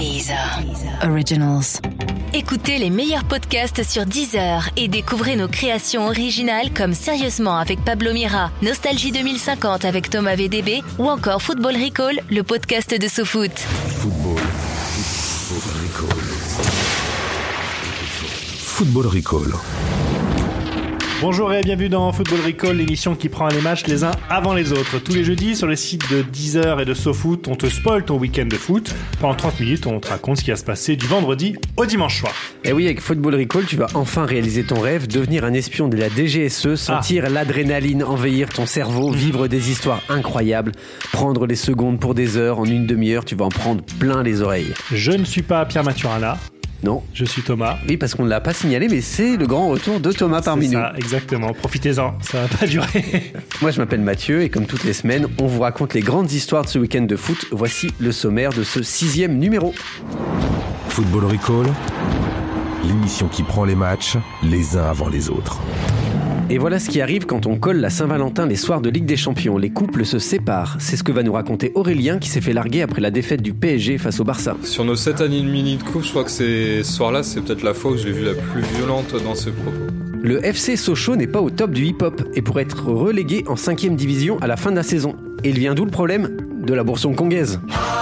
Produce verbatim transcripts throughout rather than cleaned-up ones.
Deezer Originals. Écoutez les meilleurs podcasts sur Deezer et découvrez nos créations originales comme Sérieusement avec Pablo Mira, Nostalgie deux mille cinquante avec Thomas V D B ou encore Football Recall, le podcast de SoFoot. Football. Football Recall. Football Recall. Bonjour et bienvenue dans Football Recall, l'émission qui prend les matchs les uns avant les autres. Tous les jeudis, sur les sites de Deezer et de SoFoot, on te spoil ton week-end de foot. Pendant trente minutes, on te raconte ce qui va se passer du vendredi au dimanche soir. Et oui, avec Football Recall, tu vas enfin réaliser ton rêve, devenir un espion de la D G S E, sentir ah. l'adrénaline envahir ton cerveau, vivre des histoires incroyables, prendre les secondes pour des heures, en une demi-heure, tu vas en prendre plein les oreilles. Je ne suis pas Pierre Maturana. Non. Je suis Thomas. Oui, parce qu'on ne l'a pas signalé, mais c'est le grand retour de Thomas parmi c'est nous. Ça, exactement. Profitez-en, ça va pas durer. Moi, je m'appelle Mathieu et comme toutes les semaines, on vous raconte les grandes histoires de ce week-end de foot. Voici le sommaire de ce sixième numéro. Football Recall, l'émission qui prend les matchs les uns avant les autres. Et voilà ce qui arrive quand on colle la Saint-Valentin les soirs de Ligue des Champions. Les couples se séparent. C'est ce que va nous raconter Aurélien qui s'est fait larguer après la défaite du P S G face au Barça. Sur nos sept années et demie de couple, je crois que c'est... ce soir-là, c'est peut-être la fois où je l'ai vu la plus violente dans ses propos. Le F C Sochaux n'est pas au top du hip-hop et pourrait être relégué en cinquième division à la fin de la saison. Et il vient d'où le problème ? De la bourse hongkongaise.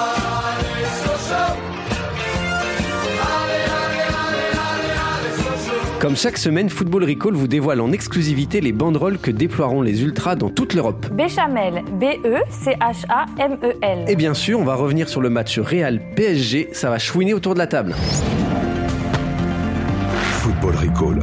Comme chaque semaine, Football Recall vous dévoile en exclusivité les banderoles que déploieront les Ultras dans toute l'Europe. Béchamel, B E C H A M E L. Et bien sûr, on va revenir sur le match Real P S G, ça va chouiner autour de la table. Football Recall.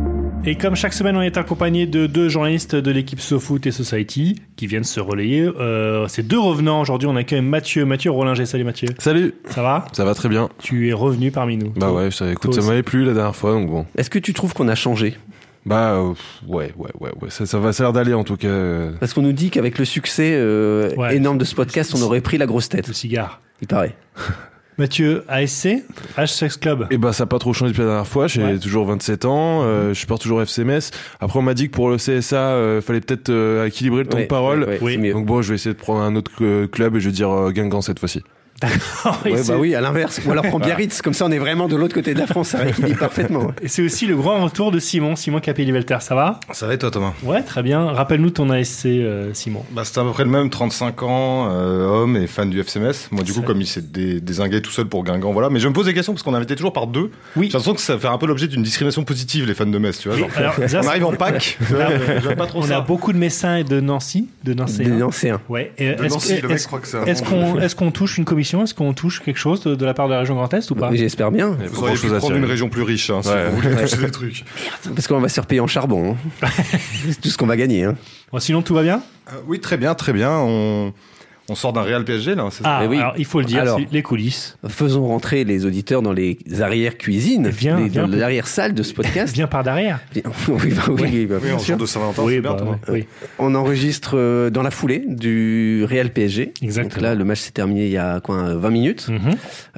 Et comme chaque semaine, on est accompagné de deux journalistes de l'équipe SoFoot et Society qui viennent se relayer. Euh, c'est deux revenants aujourd'hui. On accueille Mathieu. Mathieu Rollinger. Salut Mathieu. Salut. Ça va ? Ça va très bien. Tu es revenu parmi nous. Bah ouais, ça, écoute, ça m'avait plu la dernière fois, donc bon. Est-ce que tu trouves qu'on a changé ? Bah euh, ouais, ouais, ouais, ouais. Ça, ça va, ça a l'air d'aller en tout cas. Parce qu'on nous dit qu'avec le succès euh, ouais. énorme de ce podcast, on aurait pris la grosse tête. Le cigare. Il paraît. Mathieu, A S C, H-Sex Club. Et bah ça n'a pas trop changé depuis la dernière fois, j'ai ouais. toujours vingt-sept ans, euh, je supporte toujours F C Metz. Après on m'a dit que pour le C S A, euh, fallait peut-être euh, équilibrer le temps ouais, de parole. Ouais, ouais, oui. Donc bon, je vais essayer de prendre un autre euh, club et je vais dire euh, Guingamp cette fois-ci. D'accord. Ouais, bah oui, à l'inverse. Ou alors prends Biarritz, comme ça on est vraiment de l'autre côté de la France, ça rééquilibre parfaitement. Et c'est aussi le grand retour de Simon, Simon Capelli-Velter, ça va ? Ça va et toi Thomas ? Ouais, très bien. Rappelle-nous ton A S C, euh, Simon. Bah c'était à peu près le même, trente-cinq ans, euh, homme et fan du F C Metz. Moi du coup, comme il s'est dé- dézingué tout seul pour Guingamp, voilà. Mais je me pose des questions parce qu'on est invité toujours par deux. Oui. J'ai l'impression que ça fait un peu l'objet d'une discrimination positive, les fans de Metz, tu vois. Genre, alors, on ça, arrive en Pâques, j'aime pas trop on ça. a beaucoup de Messins et de Nancy, de Nancéens. De Nancéens. Ouais. Et de est-ce, Nancy, que, le mec est-ce, croit que c'est un est-ce, qu'on, est-ce qu'on touche une commission ? Est-ce qu'on touche quelque chose de, de la part de la région Grand Est ou pas ? J'espère bien. Vous auriez pu prendre une région plus riche, hein, si ouais. vous voulez toucher des trucs. Parce qu'on va se repayer en charbon. Hein. C'est tout ce qu'on va gagner. Hein. Bon, sinon, tout va bien ? euh, Oui, très bien, très bien. On... On sort d'un Real P S G là, c'est ah, ça. Oui. Alors il faut le dire, alors, c'est les coulisses. Faisons rentrer les auditeurs dans les arrière-cuisines, viens, les, viens dans l'arrière-salle de ce podcast. Viens par derrière. oui, bah, oui, oui, bah, oui, en jour de Saint-Valentin, oui, c'est bah, bien. Oui. On enregistre euh, dans la foulée du Real P S G. Exactement. Donc là, le match s'est terminé il y a quoi, vingt minutes. Mm-hmm.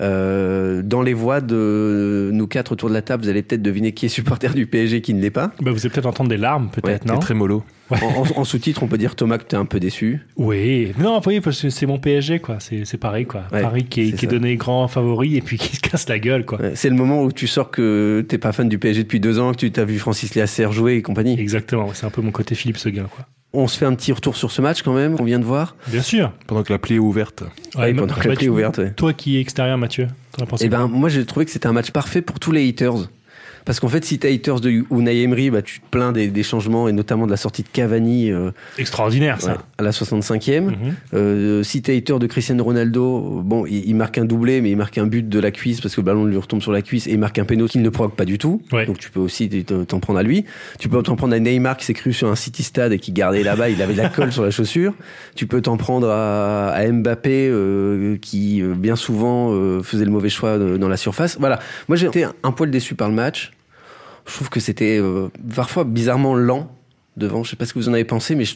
Euh, dans les voix de nous quatre autour de la table, vous allez peut-être deviner qui est supporter du P S G, qui ne l'est pas. Bah, vous allez peut-être entendre des larmes, peut-être, ouais, non ? Très mollo. Ouais. En, en, en sous-titre, on peut dire Thomas que t'es un peu déçu. Oui, non, oui, parce que c'est mon P S G, quoi. C'est, c'est pareil, quoi. Ouais, Paris qui est, est, qui est donné grand favori et puis qui se casse la gueule, quoi. Ouais, c'est le moment où tu sors que t'es pas fan du P S G depuis deux ans, que tu t'as vu Francis Léacer jouer et compagnie. Exactement, c'est un peu mon côté Philippe Seguin, quoi. On se fait un petit retour sur ce match quand même, qu'on vient de voir. Bien sûr. Pendant que la plaie est ouverte. Ouais, ouais pendant que la plaie est ouverte, ouais. Toi qui es extérieur, Mathieu, t'en as pensé Eh ben, moi j'ai trouvé que c'était un match parfait pour tous les haters. Parce qu'en fait, si t'es haters de Unai Emery, bah, tu te plains des, des changements et notamment de la sortie de Cavani. Euh, Extraordinaire, ça. Ouais, à la soixante-cinquième. Mm-hmm. Euh, si t'es hater de Cristiano Ronaldo, bon, il, il marque un doublé, mais il marque un but de la cuisse parce que le ballon lui retombe sur la cuisse et il marque un péno qu'il ne provoque pas du tout. Ouais. Donc tu peux aussi t'en prendre à lui. Tu peux t'en prendre à Neymar qui s'est cru sur un City Stade et qui gardait là-bas, il avait de la colle sur la chaussure. Tu peux t'en prendre à, à Mbappé euh, qui euh, bien souvent euh, faisait le mauvais choix de, dans la surface. Voilà. Moi j'ai été un, un poil déçu par le match. Je trouve que c'était euh, parfois bizarrement lent devant. Je sais pas ce que vous en avez pensé, mais je,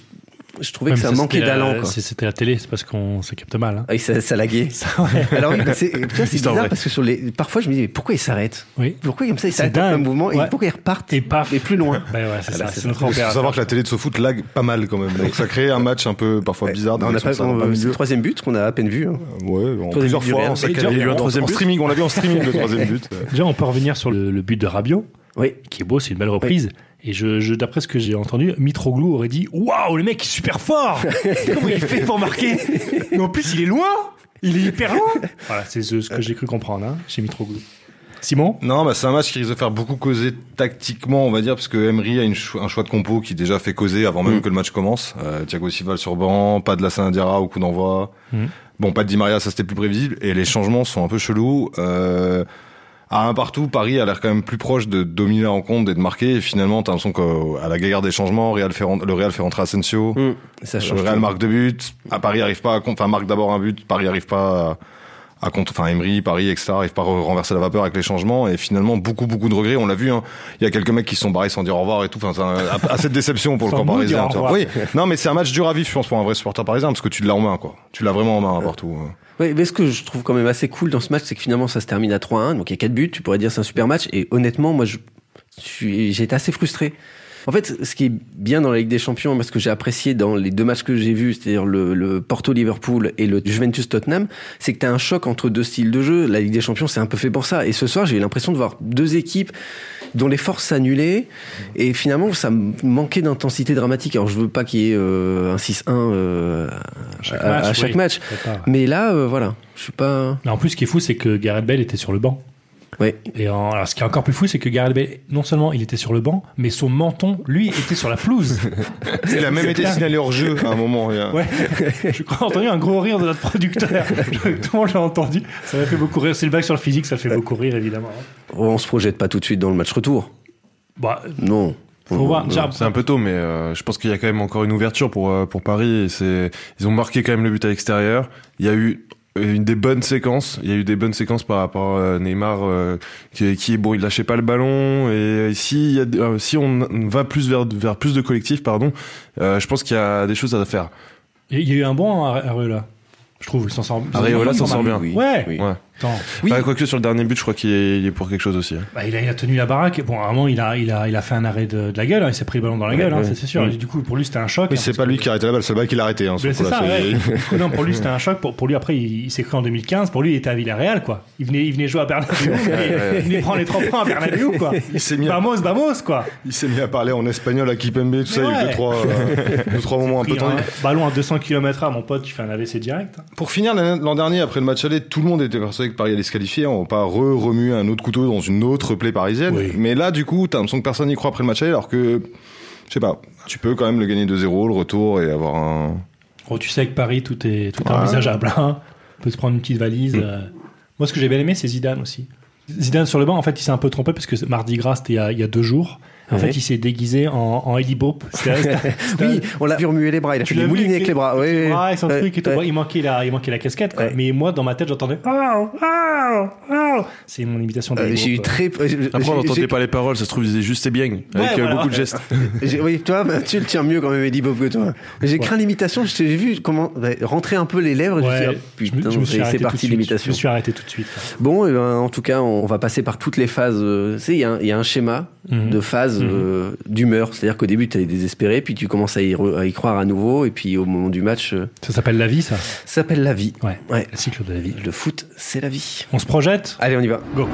je trouvais Ouais, que ça mais manquait c'était la- d'allant, quoi. c'est- C'était la télé, c'est parce qu'on ça capte mal. Hein. Ah, ça, ça laguait. Ça, ouais. Alors oui, bah, c'est, tu vois, c'est Histoire bizarre vraie. parce que sur les, parfois je me dis mais pourquoi ils s'arrêtent Oui. Pourquoi comme ça ils C'est s'arrêtent un dingue. mouvement et Ouais. pourquoi ils repartent Et paf. et plus loin. Ben ouais, c'est Ah, là, ça, c'est c'est notre Il faut opéra. savoir que la télé de SoFoot lag pas mal quand même. Donc ça crée un match un peu parfois Ouais. bizarre. On a des pas, élections, ça on- va pas c'est le mieux. troisième but qu'on a à peine vu. hein. Ouais, en Troisième plusieurs but du fois. Real. En, Mais déjà, en- il y a eu un en- troisième en but. streaming, on l'a vu en streaming le troisième but. Déjà, on peut revenir sur le, le but de Rabiot, Oui. qui est beau, c'est une belle reprise. Et je, je, d'après ce que j'ai entendu, Mitroglou aurait dit waouh, le mec est super fort. Comment il fait pour marquer? Mais en plus, il est loin. Il est hyper loin. Voilà, c'est ce, ce que j'ai cru comprendre hein, chez Mitroglou. Simon? Non, bah c'est un match qui risque de faire beaucoup causer tactiquement, on va dire, parce que Emery a une cho- un choix de compo qui déjà fait causer avant même Mm. que le match commence. Euh, Thiago Silva sur banc, pas de Lassana Diarra au coup d'envoi. Mm. Bon, pas de Di Maria, ça c'était plus prévisible. Et les changements sont un peu chelous. Euh, à un partout, Paris a l'air quand même plus proche de dominer la rencontre et de marquer. Et finalement, t'as l'impression qu'à la guerre des changements, Real fait, ren- le Real fait rentrer Asensio. Mmh. Ça Le change. Real tout. marque deux buts. À Paris arrive pas à, con- enfin, marque d'abord un but. Paris arrive pas à, à contre, enfin, Emery, Paris, et cetera arrive pas à re- renverser la vapeur avec les changements. Et finalement, beaucoup, beaucoup de regrets. On l'a vu, hein. Il y a quelques mecs qui se sont barrés sans dire au revoir et tout. Enfin, c'est un- assez de déception pour le Sans camp nous parisien. dire au tu vois. revoir. Oui. Non, mais c'est un match dur à vivre, je pense, pour un vrai supporter parisien, parce que tu l'as en main, quoi. Tu l'as vraiment en main, partout. Oui, mais ce que je trouve quand même assez cool dans ce match, c'est que finalement ça se termine à trois un, donc il y a quatre buts, tu pourrais dire c'est un super match, et honnêtement, moi je, je suis, j'ai été assez frustré. En fait, ce qui est bien dans la Ligue des Champions, moi ce que j'ai apprécié dans les deux matchs que j'ai vus, c'est-à-dire le, le Porto-Liverpool et le Juventus-Tottenham, c'est que t'as un choc entre deux styles de jeu. La Ligue des Champions, c'est un peu fait pour ça. Et ce soir, j'ai eu l'impression de voir deux équipes dont les forces s'annulaient, et finalement ça me manquait d'intensité dramatique. Alors je veux pas qu'il y ait euh, un six un euh, Chaque à, match, à chaque oui. match, D'accord, ouais. mais là, euh, voilà, je suis pas... Mais en plus, ce qui est fou, c'est que Gareth Bale était sur le banc. Ouais. Et en- alors, ce qui est encore plus fou, c'est que Gareth Bale, non seulement il était sur le banc, mais son menton, lui, était sur la pelouse. Il a même été signalé hors jeu à un moment. il y a- Ouais. Je crois entendu un gros rire de notre producteur. Tout le monde l'a entendu. Ça m'a fait beaucoup rire. C'est le bac sur le physique, ça fait beaucoup rire, évidemment. On se projette pas tout de suite dans le match retour. Bah, Non. faut Non, voir. non. Déjà, C'est un peu tôt, mais euh, je pense qu'il y a quand même encore une ouverture pour euh, pour Paris. Et c'est, ils ont marqué quand même le but à l'extérieur. Il y a eu une des bonnes séquences. Il y a eu des bonnes séquences par rapport à Neymar, euh, qui, qui bon, il lâchait pas le ballon. Et si il y a, euh, si on va plus vers vers plus de collectif, pardon, euh, je pense qu'il y a des choses à faire. il y a eu un bon Areola. Je trouve, il s'en sort. Areola s'en sort bien. Oui, Ouais. oui. Ouais. Attends. Oui. Enfin, quoique sur le dernier but, je crois qu'il est, il est pour quelque chose aussi. hein. Bah, il, a, il a tenu la baraque. Bon, à un moment, il a, il a, il a fait un arrêt de, de la gueule. Hein. Il s'est pris le ballon dans la gueule, hein, ouais. ça, c'est sûr. Mm. Et du coup, pour lui, c'était un choc. Oui, hein, c'est parce pas que- lui qui a arrêté la balle, c'est le balle qui l'a arrêté. Hein, Mais sur c'est la ça, série. ouais. Non, pour lui, c'était un choc. Pour, pour lui, après, il, il s'est cru en deux mille quinze. Pour lui, il était à Villarreal, quoi. Il venait, il venait jouer à Bernabéu. il venait prendre les trois points à Bernabéu, quoi. Il s'est mis à- Vamos, vamos, quoi. Il s'est mis à parler en espagnol à Kipembe, tout ça. Il y a eu ouais. deux, trois, euh, deux, trois moments un peu Pris tendus. un ballon à deux cents kilomètres heure, mon pote, tu fais un A V C direct. hein. Pour finir, l'an l'an dernier, après le match aller, tout le monde était persuadé que Paris allait se qualifier. On va pas re-remuer un autre couteau dans une autre plaie parisienne. Oui. Mais là, du coup, t'as l'impression que personne n'y croit après le match aller, alors que, je sais pas, tu peux quand même le gagner deux zéro, le retour, et avoir un... Oh, tu sais que Paris, tout est, tout est Ouais. envisageable. Hein. On peut se prendre une petite valise. euh. Moi, ce que j'ai bien aimé, c'est Zidane aussi. Zidane sur le banc, en fait, il s'est un peu trompé parce que Mardi Gras, c'était il y a, il y a deux jours. En Ouais. fait, il s'est déguisé en, en Eddie Bope. C'était- c'était- c'était- Oui, on l'a vu remuer les bras, il a Tu fait l'as des vu moulinets avec les bras. avec Ouais, les bras et son ouais, truc et tout. ouais. Bon, il manquait la, il manquait la casquette, quoi. Ouais. Mais moi, dans ma tête, j'entendais oh, oh, oh. C'est mon imitation Euh, d'Eddie j'ai eu Bope. très. Après, on j'ai- n'entendait j'ai- pas les paroles. Ça se trouve, ils disaient juste c'est bien, avec euh, voilà. beaucoup de gestes. j'ai- Oui, toi, bah, tu le tiens mieux quand même, Eddie Bob, que toi. J'ai Ouais. craint l'imitation, j'ai j'ai vu comment bah, rentrer un peu les lèvres. et Ouais, je me je suis dit, me- ah, je me putain, suis c'est arrêté c'est tout de parti suite. Je l'imitation. me suis arrêté tout de suite. Bon, eh ben, en tout cas, on va passer par toutes les phases. euh, Tu sais, il y, a un- il y a un schéma Mhm. de phases Mhm. euh, d'humeur. C'est-à-dire qu'au début, tu es désespéré, puis tu commences à y, re- à y croire à nouveau, et puis au moment du match, euh, Ça s'appelle la vie, ça. ça s'appelle la vie. Ouais. Ouais. Le cycle de la vie. Le foot, c'est la vie. On se projette. Allez, on y va. Go.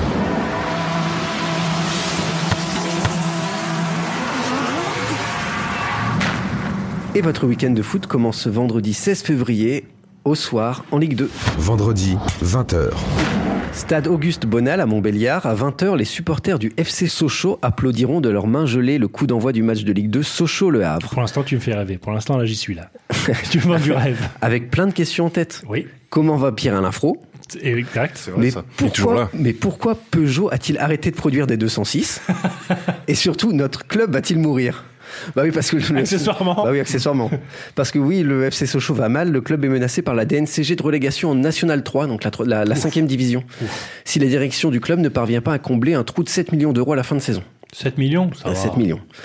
Et votre week-end de foot commence ce vendredi seize février, au soir, en Ligue deux. Vendredi, vingt heures. Stade Auguste Bonal à Montbéliard, à vingt heures, les supporters du F C Sochaux applaudiront de leurs mains gelées le coup d'envoi du match de Ligue deux Sochaux-Le Havre. Pour l'instant, tu me fais rêver. Pour l'instant, là, j'y suis là. tu me vends du rêve. Avec plein de questions en tête. Oui. Comment va Pierre-Alain Fro ? C'est exact. C'est vrai, mais ça. Il est toujours pourquoi, là. mais pourquoi Peugeot a-t-il arrêté de produire des deux cent six ? Et surtout, notre club va-t-il mourir ? Bah oui, parce que le- Accessoirement. Bah oui, accessoirement. Parce que oui, le F C Sochaux va mal. Le club est menacé par la D N C G de relégation en National trois, donc la, tro- la, la cinquième division. Si la direction du club ne parvient pas à combler un trou de sept millions d'euros à la fin de saison. sept millions, ça Euh, va. sept millions.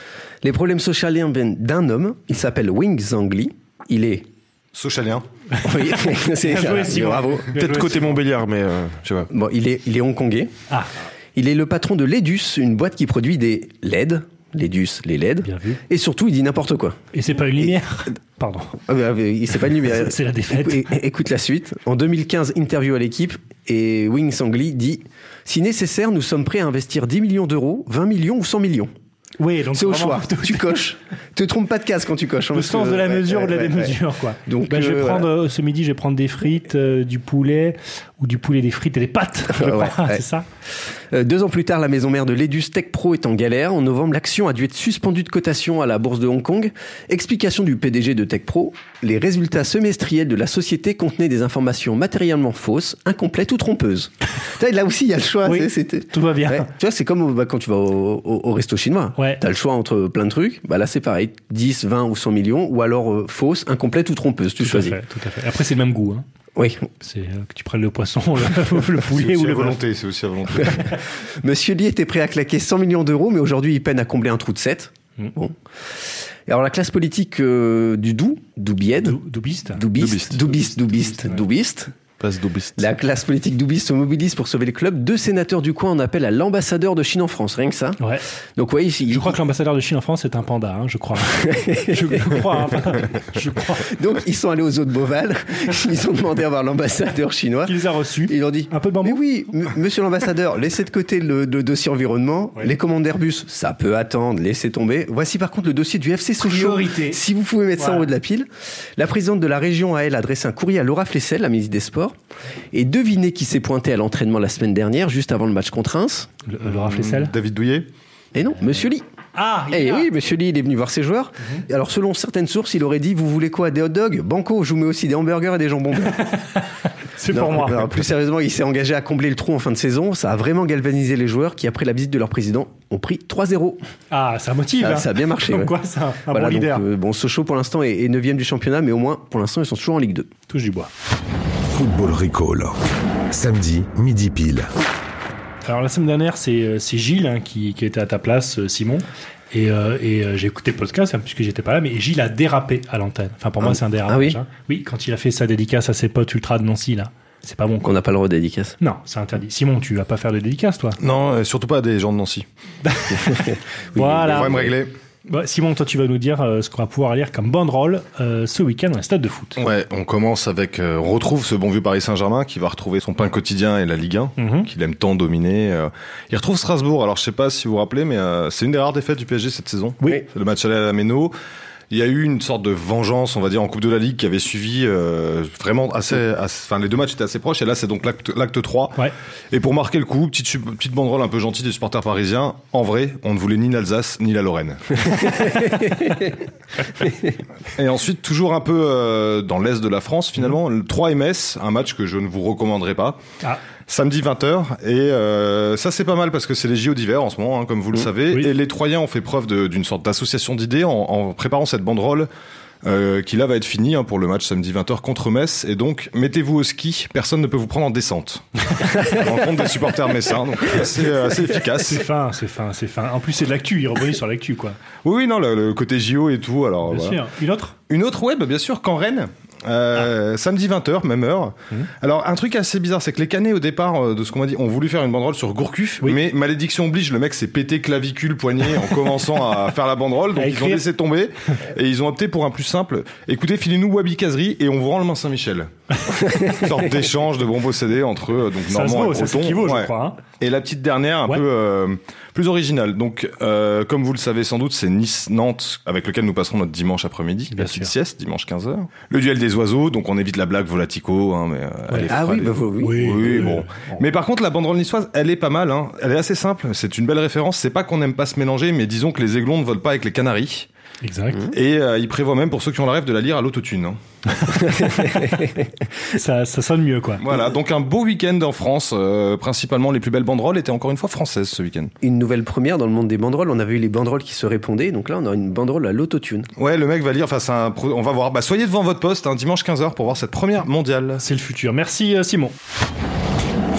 Les problèmes socialiens viennent d'un homme, il s'appelle Wing Zhangli. Il est... Socialien. Oui, c'est Bien joué, Simon. bravo. Bien Peut-être joué, côté Simon. Montbéliard, mais euh, je sais pas. Bon, il est, il est hongkongais. Ah, Il est le patron de Ledus, une boîte qui produit des L E D. Ledus, les L E D. bien vu. Et surtout, il dit n'importe quoi. Et c'est pas une lumière. Pardon. Ah, bah, il sait pas de lumière. C'est la défaite. Écoute, écoute la suite. En deux mille quinze, interview à l'équipe, et Wing Zhangli dit « Si nécessaire, nous sommes prêts à investir dix millions d'euros, vingt millions ou cent millions. » Oui, donc C'est au vraiment, choix. Tu coches. Te trompe pas de case quand tu coches. hein, Le parce sens que- de la ouais, mesure ouais, ou de la ouais, démesure, ouais. quoi. Donc, Bah, je vais euh, prendre, voilà. euh, ce midi, je vais prendre des frites, euh, du poulet, ou du poulet, des frites et des pâtes, je Ouais, crois, ouais. c'est ça? Euh, deux ans plus tard, la maison mère de Ledus Tech Pro est en galère. En novembre, l'action a dû être suspendue de cotation à la bourse de Hong Kong. Explication du P D G de Tech Pro. Les résultats semestriels de la société contenaient des informations matériellement fausses, incomplètes ou trompeuses. Tu vois, là aussi, il y a le choix. Oui, c'est- c'était- tout va bien. Ouais. Tu vois, c'est comme bah, quand tu vas au, au- au resto chinois. Ouais. Tu as le choix entre plein de trucs. Bah, là, c'est pareil. dix, vingt ou cent millions. Ou alors euh, fausse, incomplète ou trompeuse. Tu Tout à choisis. fait, tout à fait. Après, c'est le même goût, hein. Oui. C'est euh, que tu prennes le poisson, le, le C'est poulet ou aussi le à volonté, c'est aussi à volonté. Monsieur Lee était prêt à claquer cent millions d'euros, mais aujourd'hui, il peine à combler un trou de sept. Mm. Bon. Et alors, la classe politique euh, du Doubs, Doubied, Dou- Doubiste. Doubiste, Doubiste, Doubiste, Doubiste. Place d'Aubiste. La classe politique doubiste se mobilise pour sauver le club. Deux sénateurs du coin en appellent à l'ambassadeur de Chine en France, rien que ça. Ouais. Donc, oui, il, Je crois que l'ambassadeur de Chine en France est un panda, hein, je crois. je, je crois, hein, enfin, je crois. Donc, ils sont allés aux eaux de Beauval. Ils ont demandé à voir l'ambassadeur chinois. Qui les a reçus. Et ils leur dit Un peu de bambou. Mais oui, m- monsieur l'ambassadeur, laissez de côté le, le dossier environnement. Oui. Les commandes d'Airbus, ça peut attendre, laissez tomber. Voici par contre le dossier du F C Sochaux. Priorité. Si vous pouvez mettre ça en Voilà. haut de la pile. La présidente de la région a, elle, adressé un courrier à Laura Flessel, la ministre des Sports. Et devinez qui s'est pointé à l'entraînement la semaine dernière, juste avant le match contre Reims. Le, le raflessel. David Douillet. Et non, monsieur Lee. Ah, il Eh est là. oui, monsieur Lee, il est venu voir ses joueurs. Mhm. Alors, selon certaines sources, il aurait dit, vous voulez quoi, des hot dogs? Banco, je vous mets aussi des hamburgers et des jambons. C'est Non, pour moi. alors, plus sérieusement, il s'est engagé à combler le trou en fin de saison. Ça a vraiment galvanisé les joueurs qui, après la visite de leur président, ont pris trois zéro. Ah, ça motive. Ah, hein. ça a bien marché. Comme ouais. quoi, c'est un, un Voilà, bon donc, leader. euh, bon, Sochaux pour l'instant est, est neuvième du championnat, mais au moins pour l'instant ils sont toujours en Ligue deux. Touche du bois. Football Recall. Samedi, midi pile. Alors la semaine dernière, c'est euh, c'est Gilles hein, qui, qui était à ta place, euh, Simon. Et, euh, et euh, j'ai écouté le podcast hein, puisque j'étais pas là, mais Gilles a dérapé à l'antenne. Enfin pour moi c'est un dérapage. Ah oui hein. Oui, quand il a fait sa dédicace à ses potes ultra de Nancy là, c'est pas bon. Qu'on n'a pas le droit de dédicace. Non, c'est interdit. Simon, tu vas pas faire de dédicace toi. Non, euh, surtout pas des gens de Nancy. Voilà. On va me régler. Bah, Simon, toi tu vas nous dire euh, ce qu'on va pouvoir lire comme banderole euh, ce week-end dans les stades de foot. Ouais, on commence avec, euh, on retrouve ce bon vieux Paris Saint-Germain qui va retrouver son pain quotidien et la Ligue un, Mhm. qu'il aime tant dominer. euh. Il retrouve Strasbourg. Alors je sais pas si vous vous rappelez, mais euh, c'est une des rares défaites du P S G cette saison. Oui. C'est le match aller à la Méno. Il y a eu une sorte de vengeance, on va dire, en Coupe de la Ligue qui avait suivi euh, vraiment assez, assez- enfin les deux matchs étaient assez proches. Et là, c'est donc l'acte, l'acte trois. Ouais. Et pour marquer le coup, petite, sub- petite banderole un peu gentille des supporters parisiens. En vrai, on ne voulait ni l'Alsace ni la Lorraine. Et ensuite, toujours un peu euh, dans l'est de la France, finalement, le trois M S, un match que je ne vous recommanderai pas. Ah. Samedi vingt heures, et euh, ça c'est pas mal parce que c'est les J O d'hiver en ce moment, hein, comme vous le savez, Oui. et les Troyens ont fait preuve de- d'une sorte d'association d'idées en, en préparant cette banderole euh, qui là va être finie hein, pour le match samedi vingt heures contre Metz, et donc mettez-vous au ski, personne ne peut vous prendre en descente. En compte des supporters messins, donc assez, assez efficace. C'est fin, c'est fin, c'est fin. En plus c'est de l'actu, il rebondit sur l'actu quoi. Oui, oui, non, le, le côté J O et tout, alors Bien voilà. sûr. Une autre. Une autre web, bien sûr, qu'en Rennes. Euh, samedi vingt heures, même heure. Mhm. Alors, un truc assez bizarre, c'est que les Canets, au départ, euh, de ce qu'on m'a dit, ont voulu faire une banderole sur Gourcuff, Oui. mais malédiction oblige, le mec s'est pété clavicule, poignet en commençant à faire la banderole, donc À ils ont écrire. laissé tomber, et ils ont opté pour un plus simple. Écoutez, filez-nous Wabi Kazri et on vous rend le Mont-Saint-Michel. Une sorte d'échange de bons procédés entre eux, donc Ça se Normand vaut, et ça Breton. s'équivaut, je Ouais. crois. hein. Et la petite dernière, un Ouais. peu euh, plus originale. Donc, euh, comme vous le savez sans doute, c'est Nice-Nantes avec lequel nous passerons notre dimanche après-midi, Bien la petite sûr. sieste, dimanche quinze heures. Le duel des oiseaux, donc on évite la blague volatico, hein, mais euh, elle est Ah fra- oui, elle est- bah, oui. Oui, oui, oui, bon. oui. Mais par contre, la banderole niçoise, elle est pas mal. Hein. Elle est assez simple. C'est une belle référence. C'est pas qu'on n'aime pas se mélanger, mais disons que les aiglons ne volent pas avec les canaris. Exact. Et euh, il prévoit même pour ceux qui ont la rêve de la lire à l'autotune. Hein. Ça, ça sonne mieux quoi. Voilà, donc un beau week-end en France. Euh, principalement, les plus belles banderoles étaient encore une fois françaises ce week-end. Une nouvelle première dans le monde des banderoles. On avait eu les banderoles qui se répondaient, donc là on a une banderole à l'autotune. Ouais, le mec va lire. Enfin, c'est un pro- on va voir. Bah, soyez devant votre poste hein, dimanche quinze heures pour voir cette première mondiale. C'est le futur. Merci euh, Simon.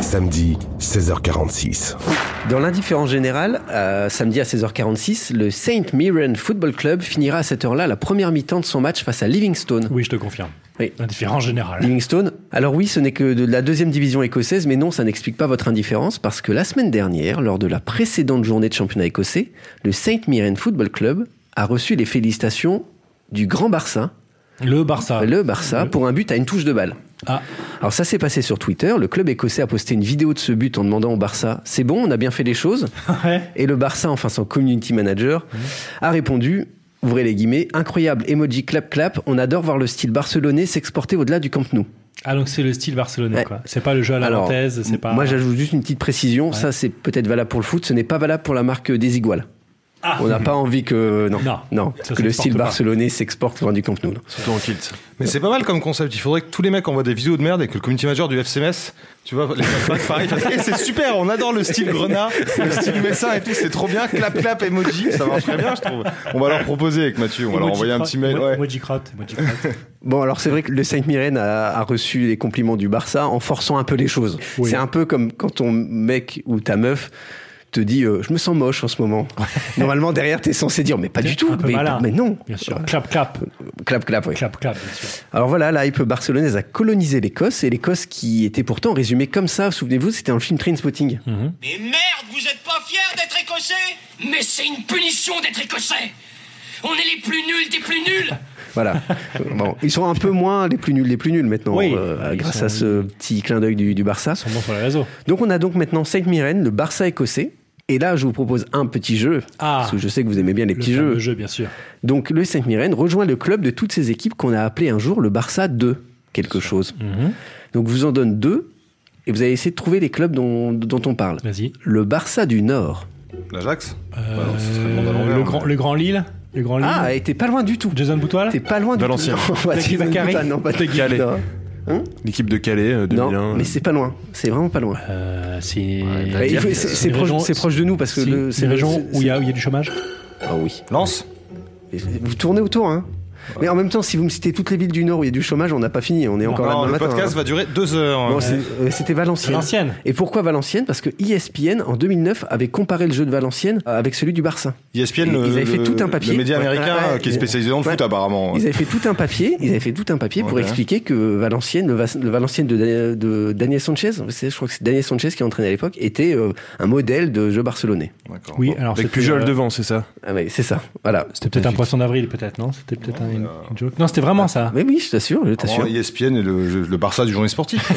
Samedi, seize heures quarante-six. Dans l'indifférence générale, euh, samedi à seize heures quarante-six, le Saint Mirren Football Club finira à cette heure-là la première mi-temps de son match face à Livingstone. Oui, je te confirme. Oui. Indifférence générale. Livingstone. Alors oui, ce n'est que de la deuxième division écossaise, mais non, ça n'explique pas votre indifférence, parce que la semaine dernière, lors de la précédente journée de championnat écossais, le Saint Mirren Football Club a reçu les félicitations du Grand Barça. Le Barça. Le Barça, le... pour un but à une touche de balle. Ah. Alors ça s'est passé sur Twitter. Le club écossais a posté une vidéo de ce but en demandant au Barça « C'est bon, on a bien fait les choses ?» Ouais. Et le Barça, enfin son community manager, mmh. a répondu, ouvrez les guillemets, « Incroyable emoji clap clap, on adore voir le style barcelonais s'exporter au-delà du Camp Nou. » Ah, donc c'est le style barcelonais, ouais. quoi. C'est pas le jeu à la nantaise, c'est pas... Moi j'ajoute juste une petite précision, ouais. ça c'est peut-être valable pour le foot, ce n'est pas valable pour la marque Desigual. Ah. On n'a pas envie que non, non, non que le style pas. barcelonais s'exporte loin du Camp Nou. Surtout en kilt. Mais c'est pas mal comme concept. Il faudrait que tous les mecs envoient des vidéos de merde et que le community manager du F C Metz, tu vois, les mecs pareil, fassent, hey, c'est super, on adore le style Grenat, le style Messin et tout, c'est trop bien. Clap clap emoji, ça marche très bien, je trouve. On va leur proposer avec Mathieu, on va leur envoyer un petit mail. Ouais. Emoji crotte, emoji crotte. Bon, alors c'est vrai que le Saint Mirren a, a reçu les compliments du Barça en forçant un peu les choses. Oui. C'est un peu comme quand ton mec ou ta meuf te dit euh, je me sens moche en ce moment. Normalement derrière t'es censé dire mais pas du tout, mais, mais non. Bien sûr. Clap clap. Clap clap, oui. Clap clap, bien sûr. Alors voilà, la hype barcelonaise a colonisé l'Écosse et l'Écosse qui était pourtant résumée comme ça. Souvenez-vous, c'était dans le film Trainspotting. Mm-hmm. Mais merde, vous êtes pas fiers d'être écossais? Mais c'est une punition d'être écossais. On est les plus nuls des plus nuls. Voilà. Bon, ils sont un peu moins les plus nuls des plus nuls maintenant, oui, euh, grâce sont... à ce petit clin d'œil du, du Barça. Ils sont bons sur les réseaux. Donc on a donc maintenant Saint Mirren, le Barça écossais. Et là, je vous propose un petit jeu, ah, parce que je sais que vous aimez bien les le petits jeux. Le jeu, bien sûr. Donc, le Saint Mirren rejoint le club de toutes ces équipes qu'on a appelé un jour le Barça deux, quelque chose. Mm-hmm. Donc, je vous en donne deux, et vous allez essayer de trouver les clubs dont, dont on parle. Vas-y. Le Barça du Nord. L'Ajax euh, bah non, ce serait le, monde à l'envers, le, grand, le Grand Lille. Le Grand Lille. Ah, t'es pas loin du tout. Jason Boutoil. T'es pas loin du Valenciennes. tout. Valenciennes. Non, pas de Calais. Hein L'équipe de Calais, euh, deux mille un. Non, mais c'est pas loin. C'est vraiment pas loin. Euh, c'est... Ouais, c'est, c'est, c'est, proche, c'est proche de nous parce que c'est, le, c'est, c'est une région où il y a, où il y a du chômage. Ah oui. Lens. Vous tournez autour, hein. Ouais. Mais en même temps, si vous me citez toutes les villes du Nord où il y a du chômage, on n'a pas fini. On est non, encore non, là demain le matin. Le podcast hein. va durer deux heures. Bon, c'est, euh, c'était Valenciennes. Valenciennes. Et pourquoi Valenciennes? Parce que E S P N en deux mille neuf avait comparé le jeu de Valenciennes avec celui du Barça. E S P N, le, ils avaient fait tout un papier. Le média américain ouais, ouais, qui est spécialisé dans le ouais. foot apparemment. Ils avaient fait tout un papier. Ils avaient fait tout un papier pour ouais. expliquer que Valenciennes, le, le Valenciennes de, de Daniel Sanchez, je crois que c'est Daniel Sanchez qui entraînait à l'époque, était euh, un modèle de jeu barcelonais. D'accord. Oui, alors avec Pujol euh... devant, c'est ça. Ah oui, c'est ça. Voilà. C'était peut-être un poisson d'avril, peut-être, non? C'était peut-être un, une, une joke. Non, c'était vraiment ça. Mais oui, je t'assure, je t'assure. E S P N et le, le Barça du journée sportif.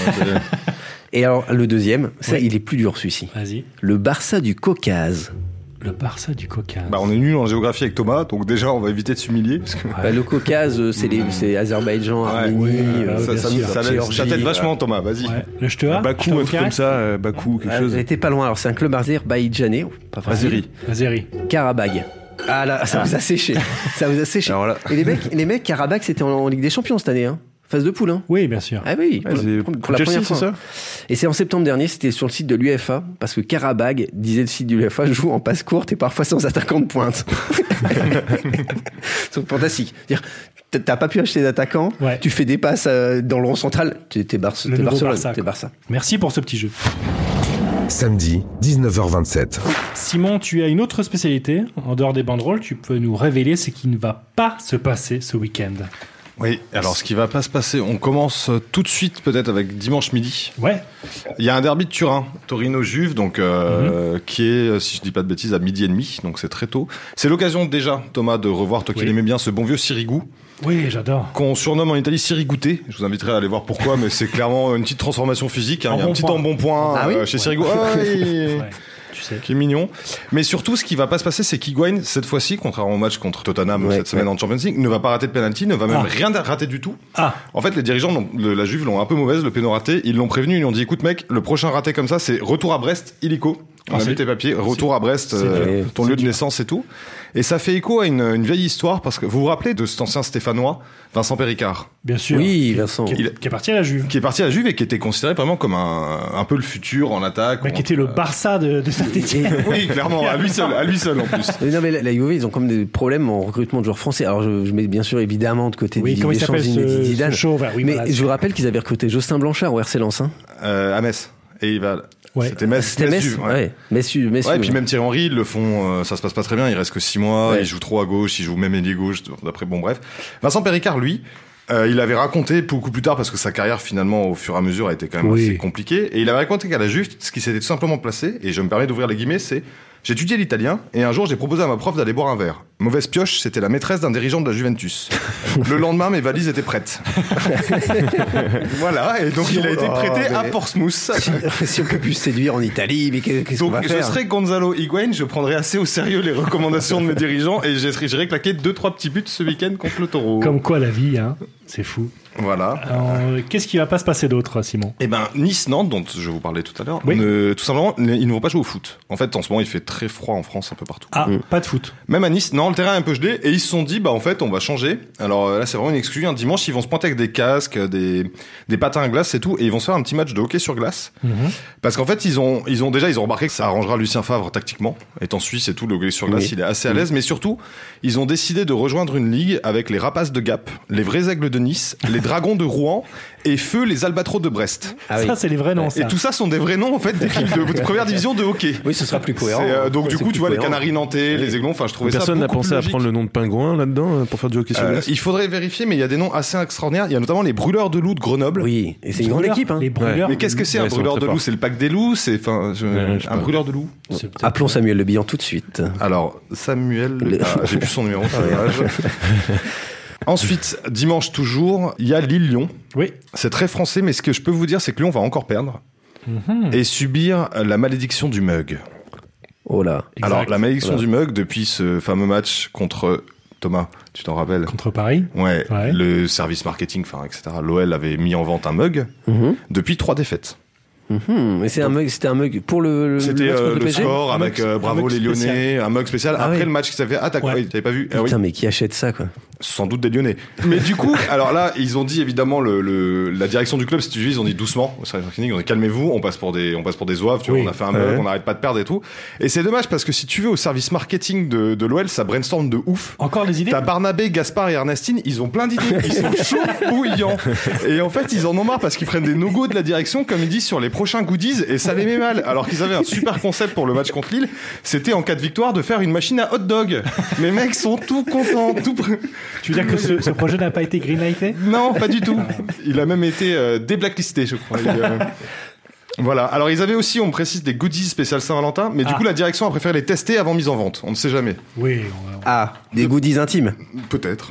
Et alors, le deuxième, ça, oui. il est plus dur celui-ci. Vas-y. Le Barça du Caucase. Le Barça du Caucase. Bah, on est nul en géographie avec Thomas, donc déjà, on va éviter de s'humilier. Parce que... ouais. bah, le Caucase, c'est, les, c'est Azerbaïdjan, ouais, Arménie, oui, euh, ça, ça, sûr, ça, ça, ça t'aide vachement, Thomas, vas-y. Ouais. Le Ch'teua. Bakou, un truc comme ça, euh, Bakou, quelque ah, chose. Elle était pas loin, alors c'est un club azerbaïdjanais. Pas Azeri. Azeri. Karabag. Ah là, ça ah. vous a séché. Ça vous a séché. Alors là... Et les mecs, les mecs, Karabag, c'était en, en Ligue des Champions cette année, hein. Phase de poule, hein. Oui, bien sûr. Ah oui, pour, ouais, pour, pour la Chelsea, première fois. C'est ça. Et c'est en septembre dernier, c'était sur le site de l'U F A, parce que Karabag, disait le site de l'U F A, joue en passe courte et parfois sans attaquant de pointe. C'est fantastique. C'est-à-dire, t'as pas pu acheter d'attaquant, ouais. tu fais des passes dans le rond central, t'es, t'es, Bar- t'es Barcelone, Barça, t'es Barça. Merci pour ce petit jeu. Samedi, dix-neuf heures vingt-sept. Simon, tu as une autre spécialité. En dehors des banderoles, tu peux nous révéler ce qui ne va pas se passer ce week-end. Oui, alors ce qui va pas se passer, on commence tout de suite peut-être avec dimanche midi. Ouais. Il y a un derby de Turin, Torino-Juve, donc euh, mm-hmm. qui est, si je dis pas de bêtises, à midi et demi, donc c'est très tôt. C'est l'occasion déjà, Thomas, de revoir, toi qui oui. l'aimais bien, ce bon vieux Sirigu. Oui, j'adore. Qu'on surnomme en Italie Sirigouté. Je vous inviterai à aller voir pourquoi, mais c'est clairement une petite transformation physique. Hein. Il y a un petit embonpoint ah, oui euh, chez ouais. Sirigu. Ah, oui. ouais. Tu sais. Qui est mignon. Mais surtout, ce qui va pas se passer, c'est qu'Higuain, cette fois-ci, contrairement au match contre Tottenham ouais, cette semaine ouais. en Champions League, ne va pas rater de penalty, ne va même ah. rien rater du tout. Ah. En fait, les dirigeants de la Juve l'ont un peu mauvaise, le péno raté. Ils l'ont prévenu, ils lui ont dit, écoute mec, le prochain raté comme ça, c'est retour à Brest, illico. On ah, a vu tes papiers, retour à Brest, euh, ton lieu de naissance et tout. Et ça fait écho à une, une vieille histoire, parce que vous vous rappelez de cet ancien Stéphanois, Vincent Péricard? Bien sûr. Oui, Vincent. Qui, qui, qui est parti à la Juve. Qui est parti à la Juve et qui était considéré vraiment comme un, un peu le futur en attaque. Mais qui était le Barça de, de Saint-Étienne. Oui, clairement, à lui seul, à lui seul en plus. Mais non, mais la, la Juve, ils ont comme des problèmes en recrutement de joueurs français. Alors, je, je mets bien sûr évidemment de côté oui, Didier Deschamps, Zinedine Zidane. Ce show, oui, mais voilà, je vous rappelle qu'ils avaient recruté Jocelyn Blanchard au R C Lens. Hein. Euh, à Metz. et il va. Ouais. C'était Metz, C'était Metz, Metz, ouais. ouais. Metz, Metz, ouais, et ouais. puis même Thierry Henry, ils le font, euh, ça se passe pas très bien, il reste que six mois, ouais. il joue trop à gauche, il joue même ailier gauche, d'après, bon bref. Vincent Péricard, lui, euh, il avait raconté beaucoup plus tard, parce que sa carrière finalement au fur et à mesure a été quand même Oui. assez compliquée, et il avait raconté qu'à la Juve, ce qui s'était tout simplement placé, et je me permets d'ouvrir les guillemets, c'est j'ai étudié l'italien et un jour j'ai proposé à ma prof d'aller boire un verre. Mauvaise pioche, c'était la maîtresse d'un dirigeant de la Juventus. Le lendemain, mes valises étaient prêtes. Voilà, et donc il a été prêté oh, à Portsmouth. Si, si on peut plus séduire en Italie, mais qu'est-ce qu'on va Donc faire? je serais Gonzalo Higuain, je prendrais assez au sérieux les recommandations de mes dirigeants et j'irais claquer deux trois petits buts ce week-end contre le Taureau. Comme quoi la vie, hein, c'est fou. Voilà. Alors, qu'est-ce qui va pas se passer d'autre, Simon? Eh ben, Nice-Nantes, dont je vous parlais tout à l'heure, Oui. ne- tout simplement, ils ne vont pas jouer au foot. En fait, en ce moment, il fait très froid en France, un peu partout. Ah, pas de foot. Même à Nice, non, le terrain est un peu gelé, et ils se sont dit, bah en fait, on va changer. Alors là, c'est vraiment une excuse. Un dimanche, ils vont se pointer avec des casques, des, des patins à glace et tout, et ils vont se faire un petit match de hockey sur glace. Mhm. Parce qu'en fait, ils ont, ils ont déjà, ils ont remarqué que ça arrangera Lucien Favre tactiquement. Étant suisse et tout, le hockey sur glace, Oui. il est assez à l'aise. Mais surtout, ils ont décidé de rejoindre une ligue avec les Rapaces de Gap, les Vrais Aigles de Nice, les Dragons de Rouen et Feu les Albatros de Brest. Ah oui. Ça, c'est les vrais noms, ça. Et tout ça sont des vrais noms en fait d'équipes de, de première division de hockey. Oui, ce sera plus cohérent. C'est, euh, donc Ouais, du c'est coup, plus tu vois les cohérent. Canaries nantais, les Aiglons. Enfin, je trouvais Personne ça n'a beaucoup pensé plus à logique. prendre le nom de pingouin là-dedans euh, pour faire du hockey sur Euh, glace. il faudrait vérifier, mais il y a des noms assez extraordinaires. Il y a notamment les Brûleurs de loups de Grenoble. Oui, et c'est une grande Brûleurs, équipe. Hein. Les brûleurs. Mais qu'est-ce que c'est Ouais, un ils sont brûleur très de loups? forts. C'est le pack des loups? C'est enfin je- Ouais, je sais un pas. brûleur de loups? C'est peut-être- Appelons Samuel Le Bihan tout de suite. Alors Samuel, Le- ah, j'ai plus son numéro. c'est dommage. Ensuite, dimanche toujours, il y a Lille-Lyon. Oui. C'est très français, mais ce que je peux vous dire, c'est que Lyon va encore perdre Mhm. et subir la malédiction du mug. Oh là. Exact. Alors la malédiction Voilà. du mug depuis ce fameux match contre Thomas, tu t'en rappelles? Contre Paris. Ouais, Ouais. le service marketing, enfin, et cetera. L'O L avait mis en vente un mug Mhm. depuis trois défaites. Mhm. Et c'est un mug, c'était un mug pour le, le C'était match contre euh, le le P S G. score Un avec mug- euh, un bravo mug les Lyonnais, spécial. un mug spécial. Ah Après oui. le match qui s'est fait, ah t'as Ouais. t'avais pas vu? Ah oui. Putain, mais qui achète ça, quoi? Sans doute des Lyonnais. Mais du coup, alors là, ils ont dit évidemment le, le la direction du club, si tu veux, ils ont dit doucement au service marketing, on dit calmez-vous, on passe pour des on passe pour des zouaves, tu Oui. vois, on a fait un mug, Ouais. on n'arrête pas de perdre et tout. Et c'est dommage parce que si tu veux au service marketing de de l'O L, ça brainstorm de ouf. Encore les idées? T'as Barnabé, Gaspard et Ernestine, ils ont plein d'idées, ils sont chauds bouillants. Et en fait, ils en ont marre parce qu'ils prennent des no-go de la direction, comme ils disent, sur les prochains goodies, et ça les met mal. Alors qu'ils avaient un super concept pour le match contre Lille, c'était en cas de victoire de faire une machine à hot dog. Les mecs sont tout contents, tout pr- Tu veux dire que ce, ce projet n'a pas été greenlighté? Non, pas du tout. Il a même été euh, déblacklisté, je crois. Il, euh, Voilà. Alors ils avaient aussi, on me précise, des goodies spéciales Saint-Valentin, mais du Ah. coup la direction a préféré les tester avant mise en vente. On ne sait jamais. Oui. on va- Ah, des goodies intimes. Peut-être.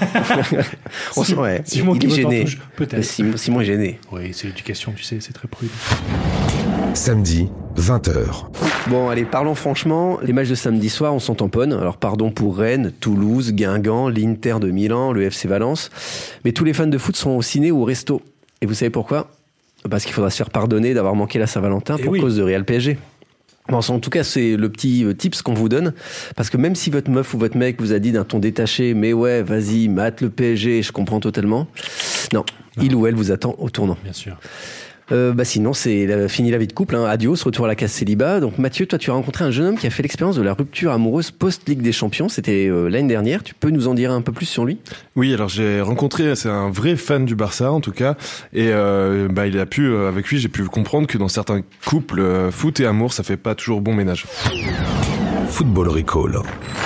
On sent, ouais. Simon il qui est me gêné. t'en touche, peut-être. Simon, Simon est gêné. Oui, c'est l'éducation, tu sais, c'est très prudent. Samedi, vingt heures. Bon, allez, parlons franchement. Les matchs de samedi soir, on s'en tamponne. Alors, pardon pour Rennes, Toulouse, Guingamp, l'Inter de Milan, le F C Valence. Mais tous les fans de foot sont au ciné ou au resto. Et vous savez pourquoi? Parce qu'il faudra se faire pardonner d'avoir manqué la Saint-Valentin Eh pour oui. cause de Real P S G. Bon, en tout cas, c'est le petit euh, tips qu'on vous donne. Parce que même si votre meuf ou votre mec vous a dit d'un ton détaché, mais ouais, vas-y, mate le P S G, je comprends totalement. Non, il ou elle vous attend au tournant. Bien sûr. Euh, bah sinon, c'est la- fini la vie de couple. Hein. Adios, retour à la case célibat. Donc Mathieu, toi, tu as rencontré un jeune homme qui a fait l'expérience de la rupture amoureuse post-Ligue des Champions. C'était euh, l'année dernière. Tu peux nous en dire un peu plus sur lui? Oui, alors j'ai rencontré, c'est un vrai fan du Barça en tout cas, et euh, bah il a pu, euh, avec lui, j'ai pu comprendre que dans certains couples, euh, foot et amour, ça fait pas toujours bon ménage. Football Recall.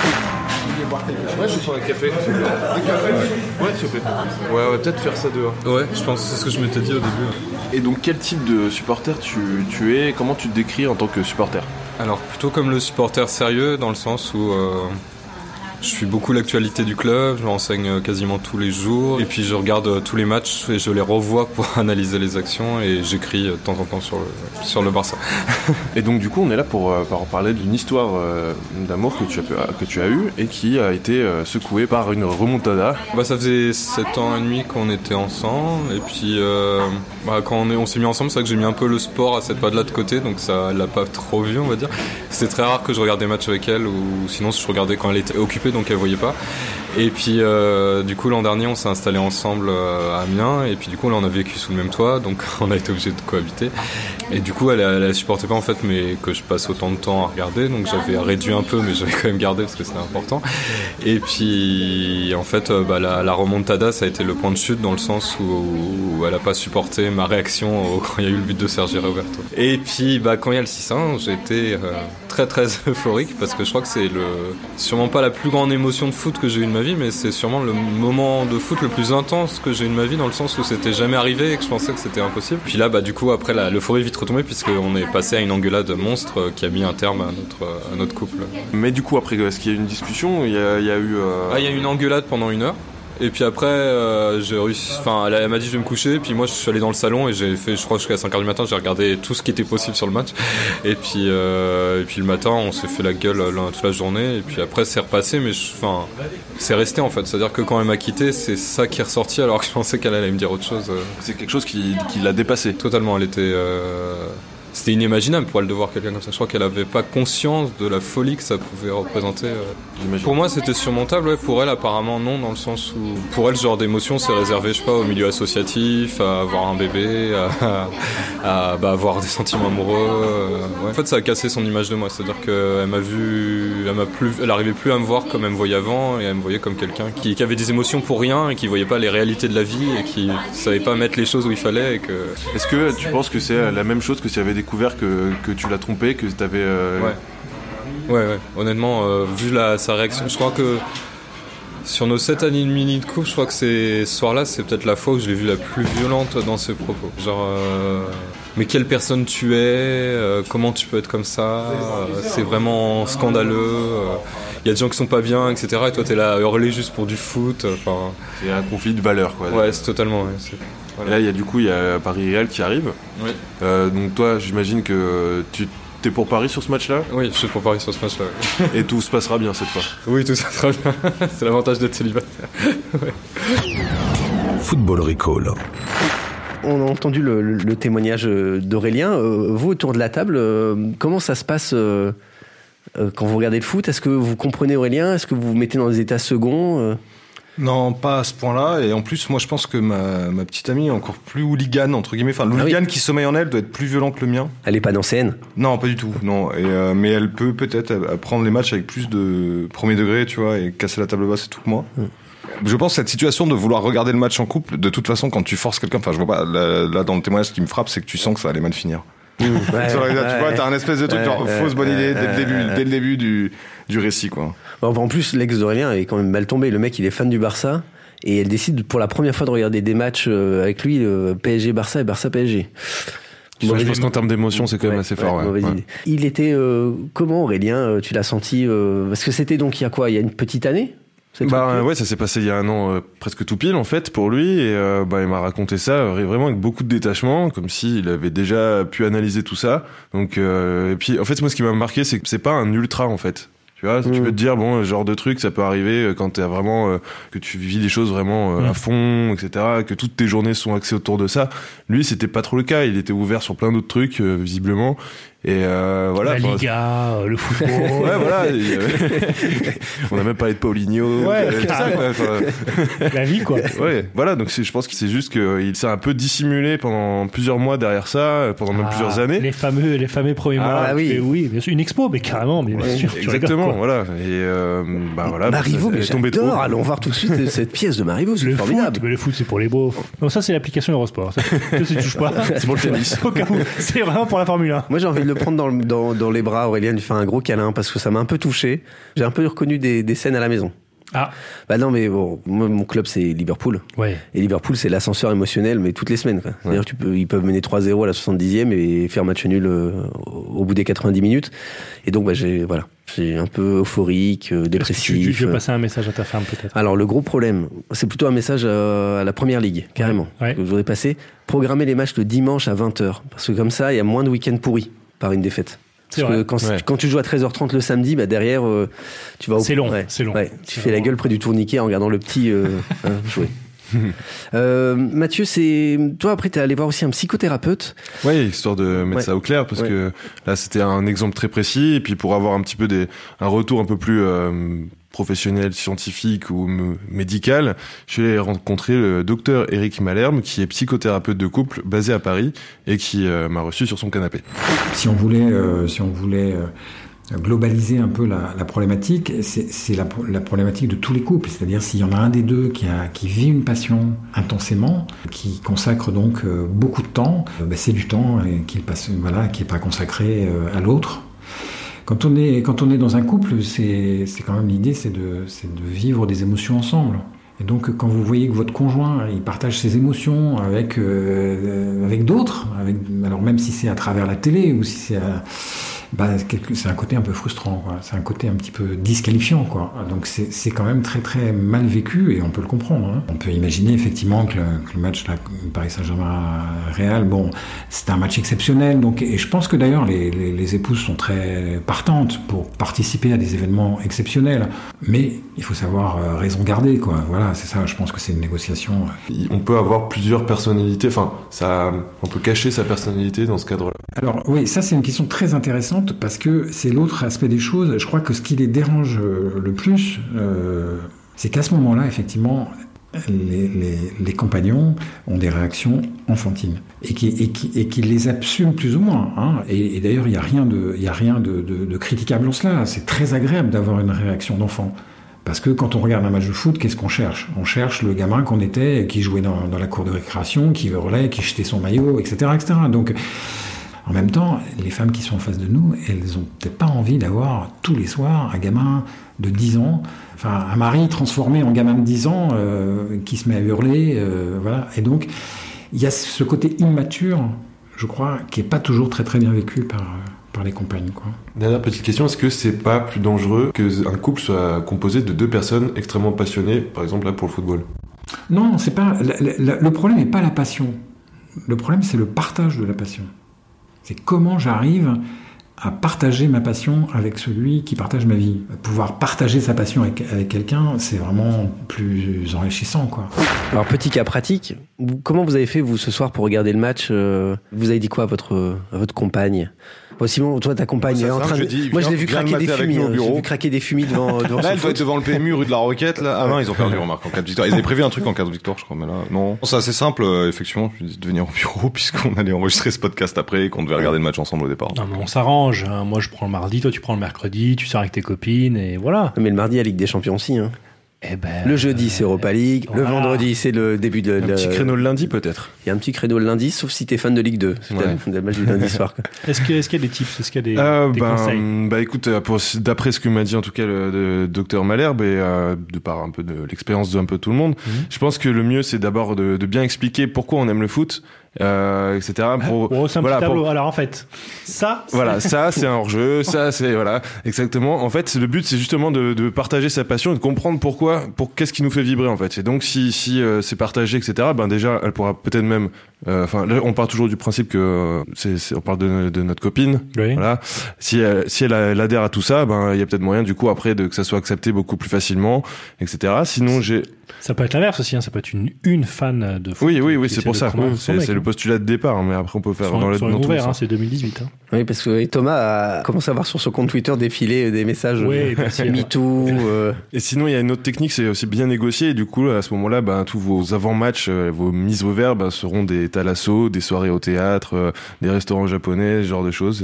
Ouais, je suis sur un café. Ouais, s'il te plaît. Ouais, on va peut-être faire ça dehors. Ouais, je pense que c'est ce que je m'étais dit au début. Et donc, quel type de supporter tu, tu es? Comment tu te décris en tant que supporter? Alors plutôt comme le supporter sérieux, dans le sens où euh, je suis beaucoup l'actualité du club, je m'enseigne quasiment tous les jours, et puis je regarde tous les matchs et je les revois pour analyser les actions, et j'écris de temps en temps sur le, sur le Barça. Et donc, du coup, on est là pour, euh, pour parler d'une histoire euh, d'amour que tu, as, que tu as eue et qui a été euh, secouée par une remontada. Bah, ça faisait sept ans et demi qu'on était ensemble, et puis euh, bah, quand on, est, on s'est mis ensemble, c'est vrai que j'ai mis un peu le sport à cette période-là de côté, donc ça l'a pas trop vu, on va dire. C'était très rare que je regarde des matchs avec elle, ou sinon je regardais quand elle était occupée, donc elle voyait pas. Et puis euh, du coup l'an dernier on s'est installé ensemble euh, à Amiens et puis du coup là on a vécu sous le même toit donc on a été obligé de cohabiter et du coup elle, elle, elle supportait pas en fait mais que je passe autant de temps à regarder donc j'avais réduit un peu mais j'avais quand même gardé parce que c'était important et puis en fait euh, bah, la, la remontada ça a été le point de chute dans le sens où, où elle a pas supporté ma réaction au, quand il y a eu le but de Sergi Roberto et puis bah, quand il y a le six un j'ai été euh, très très euphorique parce que je crois que c'est le sûrement pas la plus grande émotion de foot que j'ai eu de ma vie mais c'est sûrement le moment de foot le plus intense que j'ai eu de ma vie dans le sens où c'était jamais arrivé et que je pensais que c'était impossible. Puis là bah du coup après la, l'euphorie est vite retombée puisqu'on est passé à une engueulade monstre qui a mis un terme à notre, à notre couple. Mais du coup après est-ce qu'il y a eu une discussion? Il y a, il y a eu... Euh... Ah il y a eu une engueulade pendant une heure. Et puis après, euh, j'ai réussi. Enfin, elle, elle m'a dit je vais me coucher. Puis moi, je suis allé dans le salon et j'ai fait, je crois jusqu'à cinq heures du matin, j'ai regardé tout ce qui était possible sur le match. Et puis, euh, et puis le matin, on s'est fait la gueule là, toute la journée. Et puis après, c'est repassé, mais enfin, c'est resté en fait. C'est-à-dire que quand elle m'a quitté, c'est ça qui est ressorti, alors que je pensais qu'elle allait me dire autre chose. C'est quelque chose qui, qui l'a dépassé. Totalement. Elle était. Euh... C'était inimaginable pour elle de voir quelqu'un comme ça. Je crois qu'elle n'avait pas conscience de la folie que ça pouvait représenter. Pour moi, c'était surmontable. Ouais. Pour elle, apparemment, non, dans le sens où... Pour elle, ce genre d'émotion, c'est réservé, je sais pas, au milieu associatif, à avoir un bébé, à, à bah, avoir des sentiments amoureux. Ouais. En fait, ça a cassé son image de moi. C'est-à-dire qu'elle m'a vu... Elle m'a plus... Elle arrivait plus à me voir comme elle me voyait avant, et elle me voyait comme quelqu'un qui, qui avait des émotions pour rien, et qui voyait pas les réalités de la vie, et qui savait pas mettre les choses où il fallait. Et que... Est-ce que tu penses que c'est la même chose que s'il y avait découvert que, que tu l'as trompé, que t'avais... Euh... Ouais. Ouais, ouais. Honnêtement, euh, vu la, sa réaction, je crois que sur nos sept années et demi de couple, je crois que c'est, ce soir-là, c'est peut-être la fois où je l'ai vue la plus violente dans ses propos. Genre, euh, mais quelle personne tu es, euh, comment tu peux être comme ça, euh, c'est vraiment scandaleux. Il euh, y a des gens qui sont pas bien, et cetera. Et toi, t'es là à hurler juste pour du foot. Enfin, c'est un conflit de valeurs, quoi. Ouais, c'est totalement. Ouais, c'est... Voilà. Et là, il y a du coup, il y a Paris Real qui arrive. Oui. Euh, donc toi, j'imagine que tu t'es pour Paris sur ce match-là ? Oui, je suis pour Paris sur ce match-là. Oui. Et tout se passera bien cette fois ? Oui, tout se passera bien. C'est l'avantage d'être célibataire. Ouais. Football Recall. On a entendu le, le, le témoignage d'Aurélien. Euh, vous, autour de la table, euh, comment ça se passe euh, euh, quand vous regardez le foot ? Est-ce que vous comprenez Aurélien ? Est-ce que vous vous mettez dans des états seconds euh Non, pas à ce point-là. Et en plus, moi, je pense que ma, ma petite amie est encore plus hooligan, entre guillemets. Enfin, l'hooligan ah oui. qui sommeille en elle doit être plus violent que le mien. Elle est pas nancéenne ? Non, pas du tout. Non. Et, euh, mais elle peut peut-être prendre les matchs avec plus de premier degré, tu vois, et casser la table basse et tout que moi. Mm. Je pense que cette situation de vouloir regarder le match en couple, de toute façon, quand tu forces quelqu'un, enfin, je vois pas, là, là dans le témoignage, ce qui me frappe, c'est que tu sens que ça allait mal finir. Mmh, ouais, tu vois, ouais, t'as un espèce de truc, ouais, genre, ouais, fausse bonne idée, dès le début, dès le début du, du récit, quoi. Bon, en plus, l'ex d'Aurélien est quand même mal tombé. Le mec, il est fan du Barça. Et elle décide pour la première fois de regarder des matchs avec lui, P S G Barça et Barça P S G. Bon, je pense qu'en termes d'émotion, c'est quand même ouais, assez fort. Ouais, ouais. Il était euh, comment, Aurélien ? Tu l'as senti euh, parce que c'était donc il y a quoi ? Il y a une petite année ? Bah ouais, ça s'est passé il y a un an, euh, presque tout pile en fait pour lui, et euh, bah il m'a raconté ça euh, vraiment avec beaucoup de détachement, comme s'il avait déjà pu analyser tout ça. Donc euh, et puis en fait moi ce qui m'a marqué c'est que c'est pas un ultra en fait. Tu vois, mmh. tu peux te dire bon, ce genre de truc, ça peut arriver quand t'es vraiment euh, que tu vis des choses vraiment euh, mmh. à fond, et cetera. Que toutes tes journées sont axées autour de ça. Lui, c'était pas trop le cas. Il était ouvert sur plein d'autres trucs, euh, visiblement. Et euh, voilà. La Liga, le football. Ouais, voilà. On a même parlé de Paulinho. Ouais, euh, tout ça, quoi. Enfin, la vie, quoi. Ouais, voilà. Donc c'est, je pense que c'est juste qu'il s'est un peu dissimulé pendant plusieurs mois derrière ça, pendant même ah, plusieurs années. Les fameux, les fameux premiers mois. Ah oui, et oui, bien sûr, une expo, mais carrément, mais bien ouais, sûr. Exactement, voilà. Et euh, bah voilà. Marivaux, mais j'adore. Allons voir tout de suite cette pièce de Marivaux, c'est le formidable. Foot, mais le foot, c'est pour les beaux. Non, ça c'est l'application Eurosport. Ça, ça tu touches pas. C'est pour le tennis. Au cas où, c'est vraiment pour la Formule un. Moi, j'ai envie de le prendre dans, le, dans, dans les bras, Aurélien, lui faire un gros câlin parce que ça m'a un peu touché. J'ai un peu reconnu des, des scènes à la maison. Ah. Bah non, mais bon, moi, mon club c'est Liverpool. Ouais. Et Liverpool c'est l'ascenseur émotionnel, mais toutes les semaines, quoi. C'est-à-dire, tu peux, ils peuvent mener trois zéro à la soixante-dixième et faire match nul euh, au bout des quatre-vingt-dix minutes. Et donc, bah, j'ai, voilà. J'ai un peu euphorique, euh, dépressif. Tu, tu veux passer un message à ta femme, peut-être? Alors, le gros problème, c'est plutôt un message à, à la Première Ligue, carrément. Ouais. Que je voudrais passer. Programmer les matchs le dimanche à vingt heures. Parce que comme ça, il y a moins de week-ends pourris par une défaite. C'est Parce vrai. que quand, ouais. quand tu joues à treize heures trente le samedi, bah derrière, euh, tu vas au... C'est long, ouais, c'est long. Ouais, tu c'est fais long. la gueule près du tourniquet en regardant le petit euh, hein, jouer. euh, Mathieu, c'est toi après t'es allé voir aussi un psychothérapeute. Ouais, histoire de mettre ouais. ça au clair parce ouais. que là c'était un exemple très précis et puis pour avoir un petit peu des un retour un peu plus euh, professionnelle, scientifique ou m- médicale, j'ai rencontré le docteur Éric Malherbe, qui est psychothérapeute de couple basé à Paris et qui euh, m'a reçu sur son canapé. Si on voulait, euh, si on voulait euh, globaliser un peu la, la problématique, c'est, c'est la, la problématique de tous les couples. C'est-à-dire s'il y en a un des deux qui, a, qui vit une passion intensément, qui consacre donc euh, beaucoup de temps, euh, ben c'est du temps et qu'il passe, voilà, qui n'est pas consacré euh, à l'autre. Quand on est, quand on est dans un couple, c'est, c'est quand même l'idée, c'est de, c'est de vivre des émotions ensemble. Et donc, quand vous voyez que votre conjoint, il partage ses émotions avec euh, avec d'autres, avec, alors même si c'est à travers la télé ou si c'est à, bah, c'est un côté un peu frustrant, quoi. C'est un côté un petit peu disqualifiant, quoi. Donc c'est, c'est quand même très très mal vécu et on peut le comprendre. Hein. On peut imaginer effectivement que le, que le match là, Paris Saint-Germain-Real, bon, c'est un match exceptionnel. Donc, et je pense que d'ailleurs les, les, les épouses sont très partantes pour participer à des événements exceptionnels. Mais il faut savoir euh, raison garder, quoi. Voilà, c'est ça. Je pense que c'est une négociation. On peut avoir plusieurs personnalités. Enfin, ça, on peut cacher sa personnalité dans ce cadre-là. Alors oui, ça c'est une question très intéressante parce que c'est l'autre aspect des choses. Je crois que ce qui les dérange le plus, euh, c'est qu'à ce moment-là, effectivement, les, les, les compagnons ont des réactions enfantines et qui, et qui, et qui les assument plus ou moins. Hein. Et, et d'ailleurs, il n'y a rien, de, il y a rien de, de, de critiquable en cela. C'est très agréable d'avoir une réaction d'enfant. Parce que quand on regarde un match de foot, qu'est-ce qu'on cherche ? On cherche le gamin qu'on était, qui jouait dans, dans la cour de récréation, qui hurlait, qui jetait son maillot, et cetera, et cetera. Donc, en même temps, les femmes qui sont en face de nous, elles ont peut-être pas envie d'avoir tous les soirs un gamin de dix ans, enfin un mari transformé en gamin de dix ans euh, qui se met à hurler, euh, voilà. Et donc, il y a ce côté immature, je crois, qui est pas toujours très très bien vécu par par les compagnes, quoi. Dernière petite question, est-ce que c'est pas plus dangereux qu'un couple soit composé de deux personnes extrêmement passionnées, par exemple là pour le football ? Non, c'est pas le, le, le problème n'est pas la passion. Le problème, c'est le partage de la passion. C'est comment j'arrive à partager ma passion avec celui qui partage ma vie. Pouvoir partager sa passion avec, avec quelqu'un, c'est vraiment plus enrichissant, quoi. Alors, petit cas pratique, comment vous avez fait, vous, ce soir, pour regarder le match ? Vous avez dit quoi à votre, à votre compagne ? Bon, Simon, toi, ta compagne est en train de... Dis, Moi, je l'ai vu craquer des fumis. Hein. J'ai vu craquer des fumis devant, devant là, elle doit être devant le P M U, rue de la Roquette, là. Ah non, ils ont perdu, remarque, en cas de victoire. Ils avaient prévu un truc en cas de victoire, je crois, mais là, non. C'est assez simple, euh, effectivement, je dis de venir au bureau, puisqu'on allait enregistrer ce podcast après, et qu'on devait regarder le match ensemble au départ. Non, mais on s'arrange, hein. Moi, je prends le mardi, toi, tu prends le mercredi, tu sors avec tes copines, et voilà. Mais le mardi, il y a Ligue des Champions aussi, hein. Eh ben, le jeudi, c'est Europa League. Voilà. Le vendredi, c'est le début de... Un le... petit créneau le lundi, peut-être. Il y a un petit créneau le lundi, sauf si t'es fan de Ligue deux. C'est ouais. le match du lundi soir. Quoi. Est-ce, que, est-ce qu'il y a des tips ? Est-ce qu'il y a des, euh, des ben, conseils ? Bah écoute, pour, d'après ce que m'a dit en tout cas le, le docteur Malherbe, et euh, de par un peu de l'expérience d'un peu tout le monde, mmh. je pense que le mieux, c'est d'abord de, de bien expliquer pourquoi on aime le foot. Euh, et cetera. Pour, oh, c'est un voilà, petit tableau. Pour... Alors en fait, ça, c'est... voilà, ça c'est un hors-jeu, ça c'est voilà, exactement. En fait, le but c'est justement de, de partager sa passion et de comprendre pourquoi, pour qu'est-ce qui nous fait vibrer en fait. Et donc si si euh, c'est partagé, et cetera. Ben déjà, elle pourra peut-être même, enfin, euh, là on part toujours du principe que euh, c'est, c'est on parle de, de notre copine, oui. Voilà. Si elle, si elle, elle adhère à tout ça, ben il y a peut-être moyen du coup après de que ça soit accepté beaucoup plus facilement, et cetera. Sinon j'ai ça peut être l'inverse aussi, hein. Ça peut être une, une fan de foot. Oui, oui, oui, c'est pour ça. Oui, c'est, mec, c'est hein. le postulat de départ, hein, mais après on peut faire sur, dans le dans dans ouvert, hein, c'est deux mille dix-huit. Hein. Oui, parce que Thomas a commencé à voir sur son compte Twitter défiler des messages oui, euh, MeToo. Euh... Et sinon, il y a une autre technique, c'est aussi bien négocier. Et du coup, à ce moment-là, ben, tous vos avant-matchs, euh, vos mises au vert ben, seront des thalassos, des soirées au théâtre, euh, des restaurants japonais, ce genre de choses.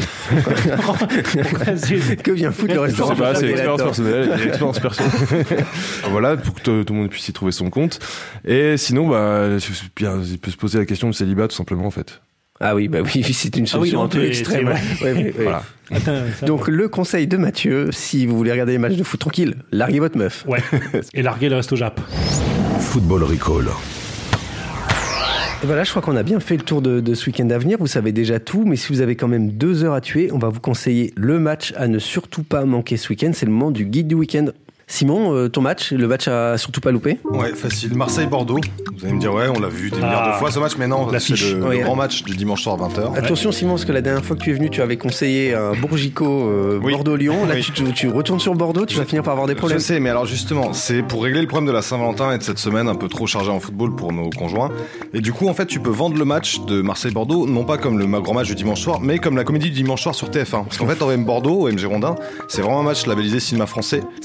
Que vient foutre le restaurant ? Je sais pas, c'est l'expérience personnelle. L'expérience personnelle. Voilà, pour que tout, tout le monde puisse y trouver son compte. Et sinon, bah, il peut se poser la question du célibat, tout simplement, en fait. Ah oui, bah oui, c'est une solution ah oui, un peu extrême. Ouais, ouais, ouais. Voilà. Attends, donc, le conseil de Mathieu, si vous voulez regarder les matchs de foot tranquille, larguez votre meuf. Ouais. Et larguez le resto Jap. Football Recall. Et voilà, je crois qu'on a bien fait le tour de, de ce week-end à venir. Vous savez déjà tout, mais si vous avez quand même deux heures à tuer, on va vous conseiller le match à ne surtout pas manquer ce week-end. C'est le moment du guide du week-end. Simon, euh, ton match, le match à surtout pas louper ? Ouais, facile. Marseille-Bordeaux. Vous allez me dire, ouais, on l'a vu des milliards ah, de fois ce match, mais non, c'est le, ouais, le ouais. grand match du dimanche soir à vingt heures. Attention Simon, parce que la dernière fois que tu es venu, tu avais conseillé un Bourgico euh, oui. Bordeaux-Lyon. Là, oui. tu, tu retournes sur Bordeaux, tu vas finir par avoir des problèmes. Je sais, mais alors justement, c'est pour régler le problème de la Saint-Valentin et de cette semaine un peu trop chargée en football pour nos conjoints. Et du coup, en fait, tu peux vendre le match de Marseille-Bordeaux, non pas comme le grand match du dimanche soir, mais comme la comédie du dimanche soir sur T F un. Parce qu'en fait, O M Bordeaux, O M Girondins, c'est vraiment un match labellisé cinéma français. C'est en fait un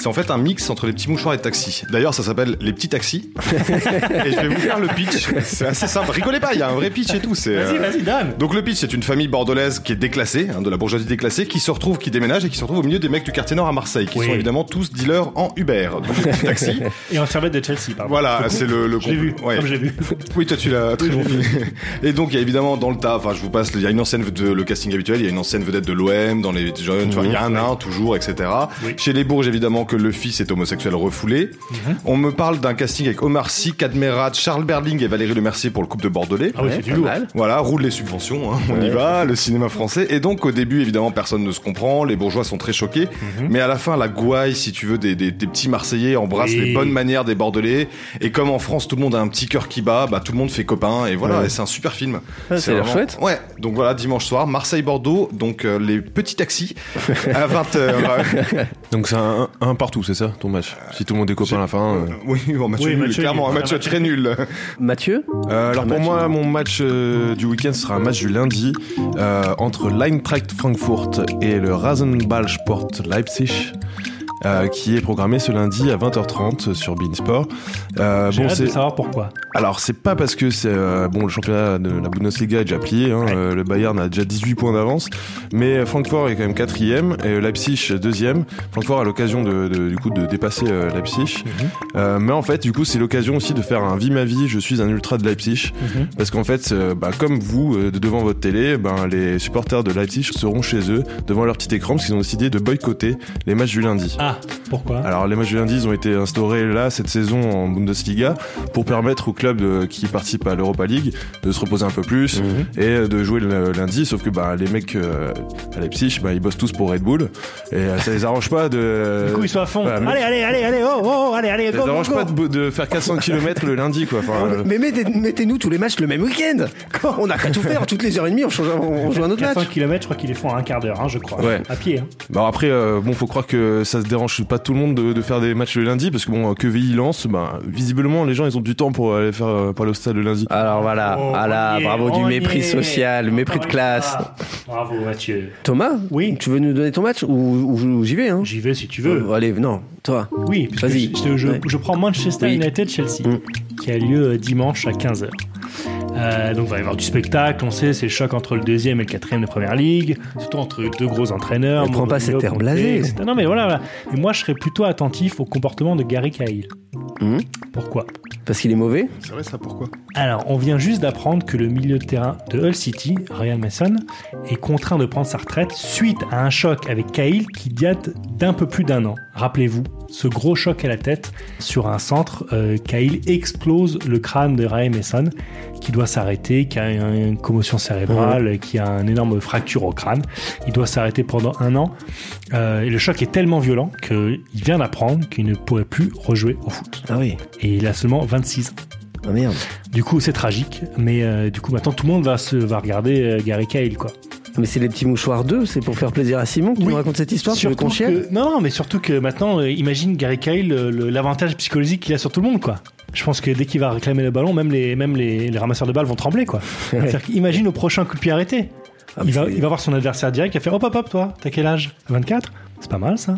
mix entre les petits mouchoirs et taxis. D'ailleurs, ça s'appelle les petits taxis. Et je vais vous faire le pitch. C'est assez simple. Rigolez pas, il y a un vrai pitch et tout. C'est, vas-y, euh... vas-y, donne. Donc le pitch, c'est une famille bordelaise qui est déclassée, hein, de la bourgeoisie déclassée, qui se retrouve, qui déménage et qui se retrouve au milieu des mecs du quartier nord à Marseille, qui oui. sont évidemment tous dealers en Uber, donc des petits taxis. Et en servette de Chelsea, pardon. Voilà, c'est le, le je l'ai vu, ouais. comme je l'ai vu. Oui, toi tu l'as très oui, bon film. Et donc il y a évidemment dans le tas, enfin je vous passe, il y a une ancienne de le casting habituel, il y a une ancienne vedette de l'O M dans les jeunes, mmh. tu vois, il y a un nain toujours, et cetera. Oui. Chez les Bourges évidemment que le fils est homosexuel refoulé. Mmh. On me parle d'un casting avec Omar Sy, Cadmerat, Charles Berling et Valérie Lemercier pour le couple de Bordelais. Ah oui, c'est du lourd. Voilà, roule les subventions, hein, on ouais. y va, le cinéma français. Et donc au début évidemment personne ne se comprend, les bourgeois sont très choqués, mmh. mais à la fin la gouaille, si tu veux, des, des, des petits Marseillais embrassent oui. les bonnes manières des Bordelais. Et comme en France tout le monde a un petit cœur qui bat, bah tout le monde fait copain et voilà, ouais. et c'est un super film. Ah, c'est l'air chouette. Ouais, donc voilà, dimanche soir, Marseille-Bordeaux, donc euh, les petits taxis à vingt heures. Donc c'est un, un partout, c'est ça ton match? Si tout le monde est copain à la fin. Euh... Oui, bon, Mathieu, oui, nul, Mathieu clairement, un nul. match très nul. Mathieu euh, Alors pour match, moi, euh... mon match euh, du week-end sera un match du lundi euh, entre l'Eintracht Frankfurt et le Rasenballsport Leipzig. Euh, qui est programmé ce lundi à vingt heures trente sur beIN Sport. Euh, J'ai bon, hâte c'est... de savoir pourquoi. Alors c'est pas parce que c'est euh, bon, le championnat de la Bundesliga est déjà plié, hein, ouais. euh, le Bayern a déjà dix-huit points d'avance, mais Francfort est quand même quatrième et Leipzig deuxième. Francfort a l'occasion de, de du coup de dépasser euh, Leipzig, mm-hmm. euh, mais en fait du coup c'est l'occasion aussi de faire un vie ma vie. Je suis un ultra de Leipzig mm-hmm. parce qu'en fait euh, bah, comme vous euh, devant votre télé, ben les supporters de Leipzig seront chez eux devant leur petit écran parce qu'ils ont décidé de boycotter les matchs du lundi. Ah. Pourquoi ? Alors les matchs du lundi ils ont été instaurés là cette saison en Bundesliga pour permettre aux clubs de, qui participent à l'Europa League de se reposer un peu plus mmh. et de jouer le lundi, sauf que bah, les mecs euh, à Leipzig bah, ils bossent tous pour Red Bull et euh, ça les arrange pas de... Du coup ils sont à fond. Bah, allez, allez, allez, allez, oh, oh, allez, allez, go, ça les arrange go, pas go. De, de faire quatre cents kilomètres le lundi quoi. Enfin, euh... Mais mettez, mettez-nous tous les matchs le même week-end. On a qu'à tout faire, toutes les heures et demie on, change, on joue un autre match. quatre cents kilomètres je crois qu'ils les font en un quart d'heure, hein, je crois, ouais. à pied. Hein. Bah après euh, bon faut croire que ça se dérange pas tout le monde de, de faire des matchs le lundi parce que bon que V I lance bah visiblement les gens ils ont du temps pour aller faire pour aller au stade le lundi. Alors voilà, oh, voilà, bravo du mépris est. social, mépris de classe. Ah, bravo Mathieu. Thomas, oui. Tu veux nous donner ton match ou, ou, ou j'y vais hein? J'y vais si tu veux. Oh, allez, non, toi. Oui, parce vas-y. Que je, je, ouais. je prends Manchester oui. United Chelsea mm. qui a lieu dimanche à quinze heures. Euh, donc il va y avoir du spectacle, on sait, c'est le choc entre le deuxième et le quatrième de Première Ligue, surtout entre deux gros entraîneurs. Ne prends pas cet air blasé. Non mais voilà, voilà. Et moi je serais plutôt attentif au comportement de Gary Cahill. Mmh. Pourquoi ? Parce qu'il est mauvais ? C'est vrai ça, pourquoi ? Alors, on vient juste d'apprendre que le milieu de terrain de Hull City, Ryan Mason, est contraint de prendre sa retraite suite à un choc avec Cahill qui date d'un peu plus d'un an. Rappelez-vous, ce gros choc à la tête sur un centre, euh, Cahill explose le crâne de Ryan Mason qui doit s'arrêter, qui a une commotion cérébrale, mmh. qui a une énorme fracture au crâne. Il doit s'arrêter pendant un an. Euh, et le choc est tellement violent qu'il vient d'apprendre qu'il ne pourrait plus rejouer au foot. Ah oui. Et il a seulement vingt-six ans. Ah merde. Du coup, c'est tragique. Mais euh, du coup, maintenant, tout le monde va, se, va regarder euh, Gary Cahill, quoi. Mais c'est les petits mouchoirs deux, c'est pour faire plaisir à Simon qui oui. nous raconte cette histoire. Tu veux qu'on chiale ? Non, non, mais surtout que maintenant, euh, imagine Gary Cahill, le, le, l'avantage psychologique qu'il a sur tout le monde, quoi. Je pense que dès qu'il va réclamer le ballon, même les, même les, les ramasseurs de balles vont trembler, quoi. C'est-à-dire qu'imagine au prochain coup de pied arrêté. Ah, il, va, il va voir son adversaire direct, il va faire hop hop hop, toi, t'as quel âge ? vingt-quatre ? C'est pas mal ça.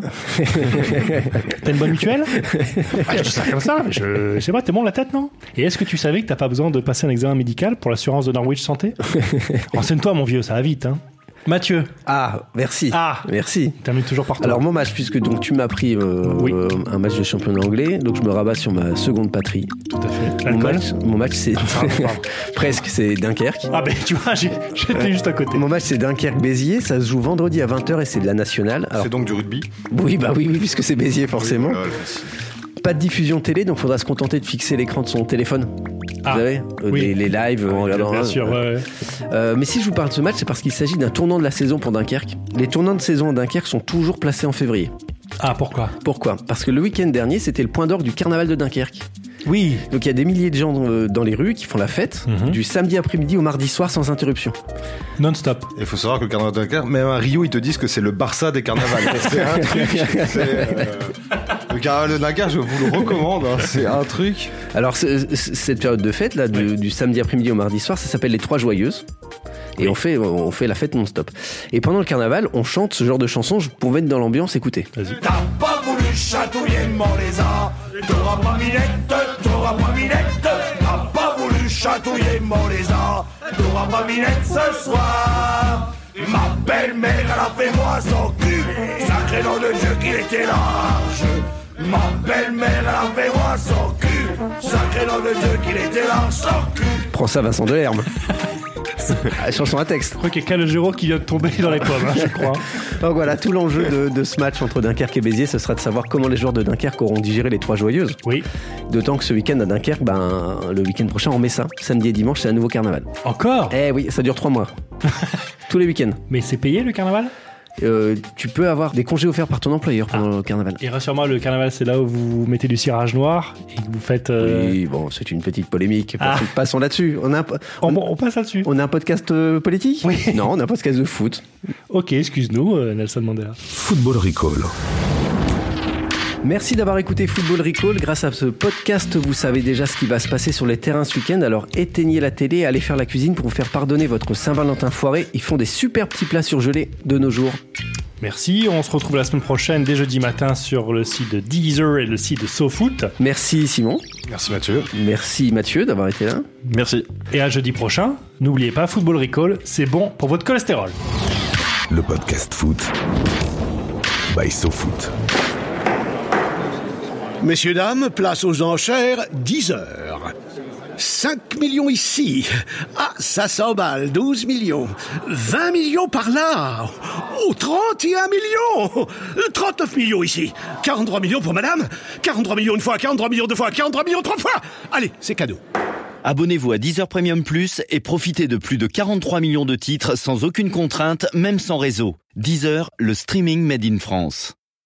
T'as une bonne mutuelle ? Ah, je dis ça comme ça, je, je sais pas, t'es bon de la tête, non ? Et est-ce que tu savais que t'as pas besoin de passer un examen médical pour l'assurance de Norwich Santé ? Renseigne-toi, mon vieux, ça va vite, hein. Mathieu. Ah, merci. Ah, merci. Termine toujours par toi. Alors mon match, puisque donc tu m'as pris euh, oui. euh, un match de championnat anglais, donc je me rabats sur ma seconde patrie. Tout à fait. Mon match, mon match, c'est presque, c'est Dunkerque. Ah ben tu vois, j'ai, j'étais juste à côté. Mon match, c'est Dunkerque-Béziers. Ça se joue vendredi à vingt heures et c'est de la nationale. Alors, c'est donc du rugby ? Oui, bah oui, oui, puisque c'est Béziers forcément. Oui, voilà, pas de diffusion télé, donc il faudra se contenter de fixer l'écran de son téléphone. Ah, vous savez, oui. les, les lives oui, en regardant. Bien sûr, ouais. Euh, mais si je vous parle de ce match, c'est parce qu'il s'agit d'un tournant de la saison pour Dunkerque. Les tournants de saison à Dunkerque sont toujours placés en février. Ah, pourquoi ? Pourquoi ? Parce que le week-end dernier, c'était le point d'orgue du carnaval de Dunkerque. Oui. Donc il y a des milliers de gens dans les rues qui font la fête mm-hmm. du samedi après-midi au mardi soir sans interruption. Non-stop. Il faut savoir que le carnaval de Dunkerque, même à Rio, ils te disent que c'est le Barça des carnavals. C'est un truc. C'est, euh, le carnaval de Dunkerque, je vous le recommande. Hein, c'est un truc. Alors c'est, c'est, cette période de fête là, du, oui. du samedi après-midi au mardi soir, ça s'appelle les Trois Joyeuses. Et oui. on fait on fait la fête non-stop. Et pendant le carnaval, on chante ce genre de chansons pour mettre dans l'ambiance. Écoutez. Vas-y. T'as pas voulu voulu chatouiller mon lézard. T'auras pas minette, t'auras pas minette. T'as pas voulu chatouiller mon lézard. T'auras pas minette ce soir. Ma belle-mère, elle a fait moi son cul. Sacré nom de Dieu qu'il était large. Ma belle-mère, elle a fait moi son cul. Sacré nom de Dieu qu'il était large, son cul. Prends ça, Vincent Delerme. Chanson à texte. Je crois qu'il y a Calogero qui vient de tomber dans les pommes, hein, je crois. Donc voilà, tout l'enjeu de, de ce match entre Dunkerque et Béziers, ce sera de savoir comment les joueurs de Dunkerque auront digéré les Trois Joyeuses. Oui. D'autant que ce week-end à Dunkerque, ben, le week-end prochain, on met ça. Samedi et dimanche, c'est un nouveau carnaval. Encore ? Eh oui, ça dure trois mois. Tous les week-ends. Mais c'est payé le carnaval ? Euh, tu peux avoir des congés offerts par ton employeur pendant ah. le carnaval. Et rassure-moi, le carnaval, c'est là où vous mettez du cirage noir et que vous faites. Euh... Oui, bon, c'est une petite polémique. Ah. Passons là-dessus. On, a un, on, on, on passe là-dessus. On a un podcast euh, politique ? Oui. Non, on a un podcast de foot. Ok, excuse-nous, euh, Nelson Mandela. Football Recall. Merci d'avoir écouté Football Recall. Grâce à ce podcast, vous savez déjà ce qui va se passer sur les terrains ce week-end. Alors éteignez la télé et allez faire la cuisine pour vous faire pardonner votre Saint-Valentin foiré. Ils font des super petits plats surgelés de nos jours. Merci, on se retrouve la semaine prochaine dès jeudi matin sur le site de Deezer et le site de SoFoot. Merci Simon. Merci Mathieu. Merci Mathieu d'avoir été là. Merci. Et à jeudi prochain, n'oubliez pas, Football Recall, c'est bon pour votre cholestérol. Le podcast foot by SoFoot. Messieurs, dames, place aux enchères, dix heures. cinq millions ici. Ah, ça s'emballe, douze millions. vingt millions par là. Oh, trente et un millions. trente-neuf millions ici. quarante-trois millions pour madame. quarante-trois millions une fois, quarante-trois millions deux fois, quarante-trois millions trois fois. Allez, c'est cadeau. Abonnez-vous à Deezer Premium Plus et profitez de plus de quarante-trois millions de titres sans aucune contrainte, même sans réseau. Deezer, le streaming made in France.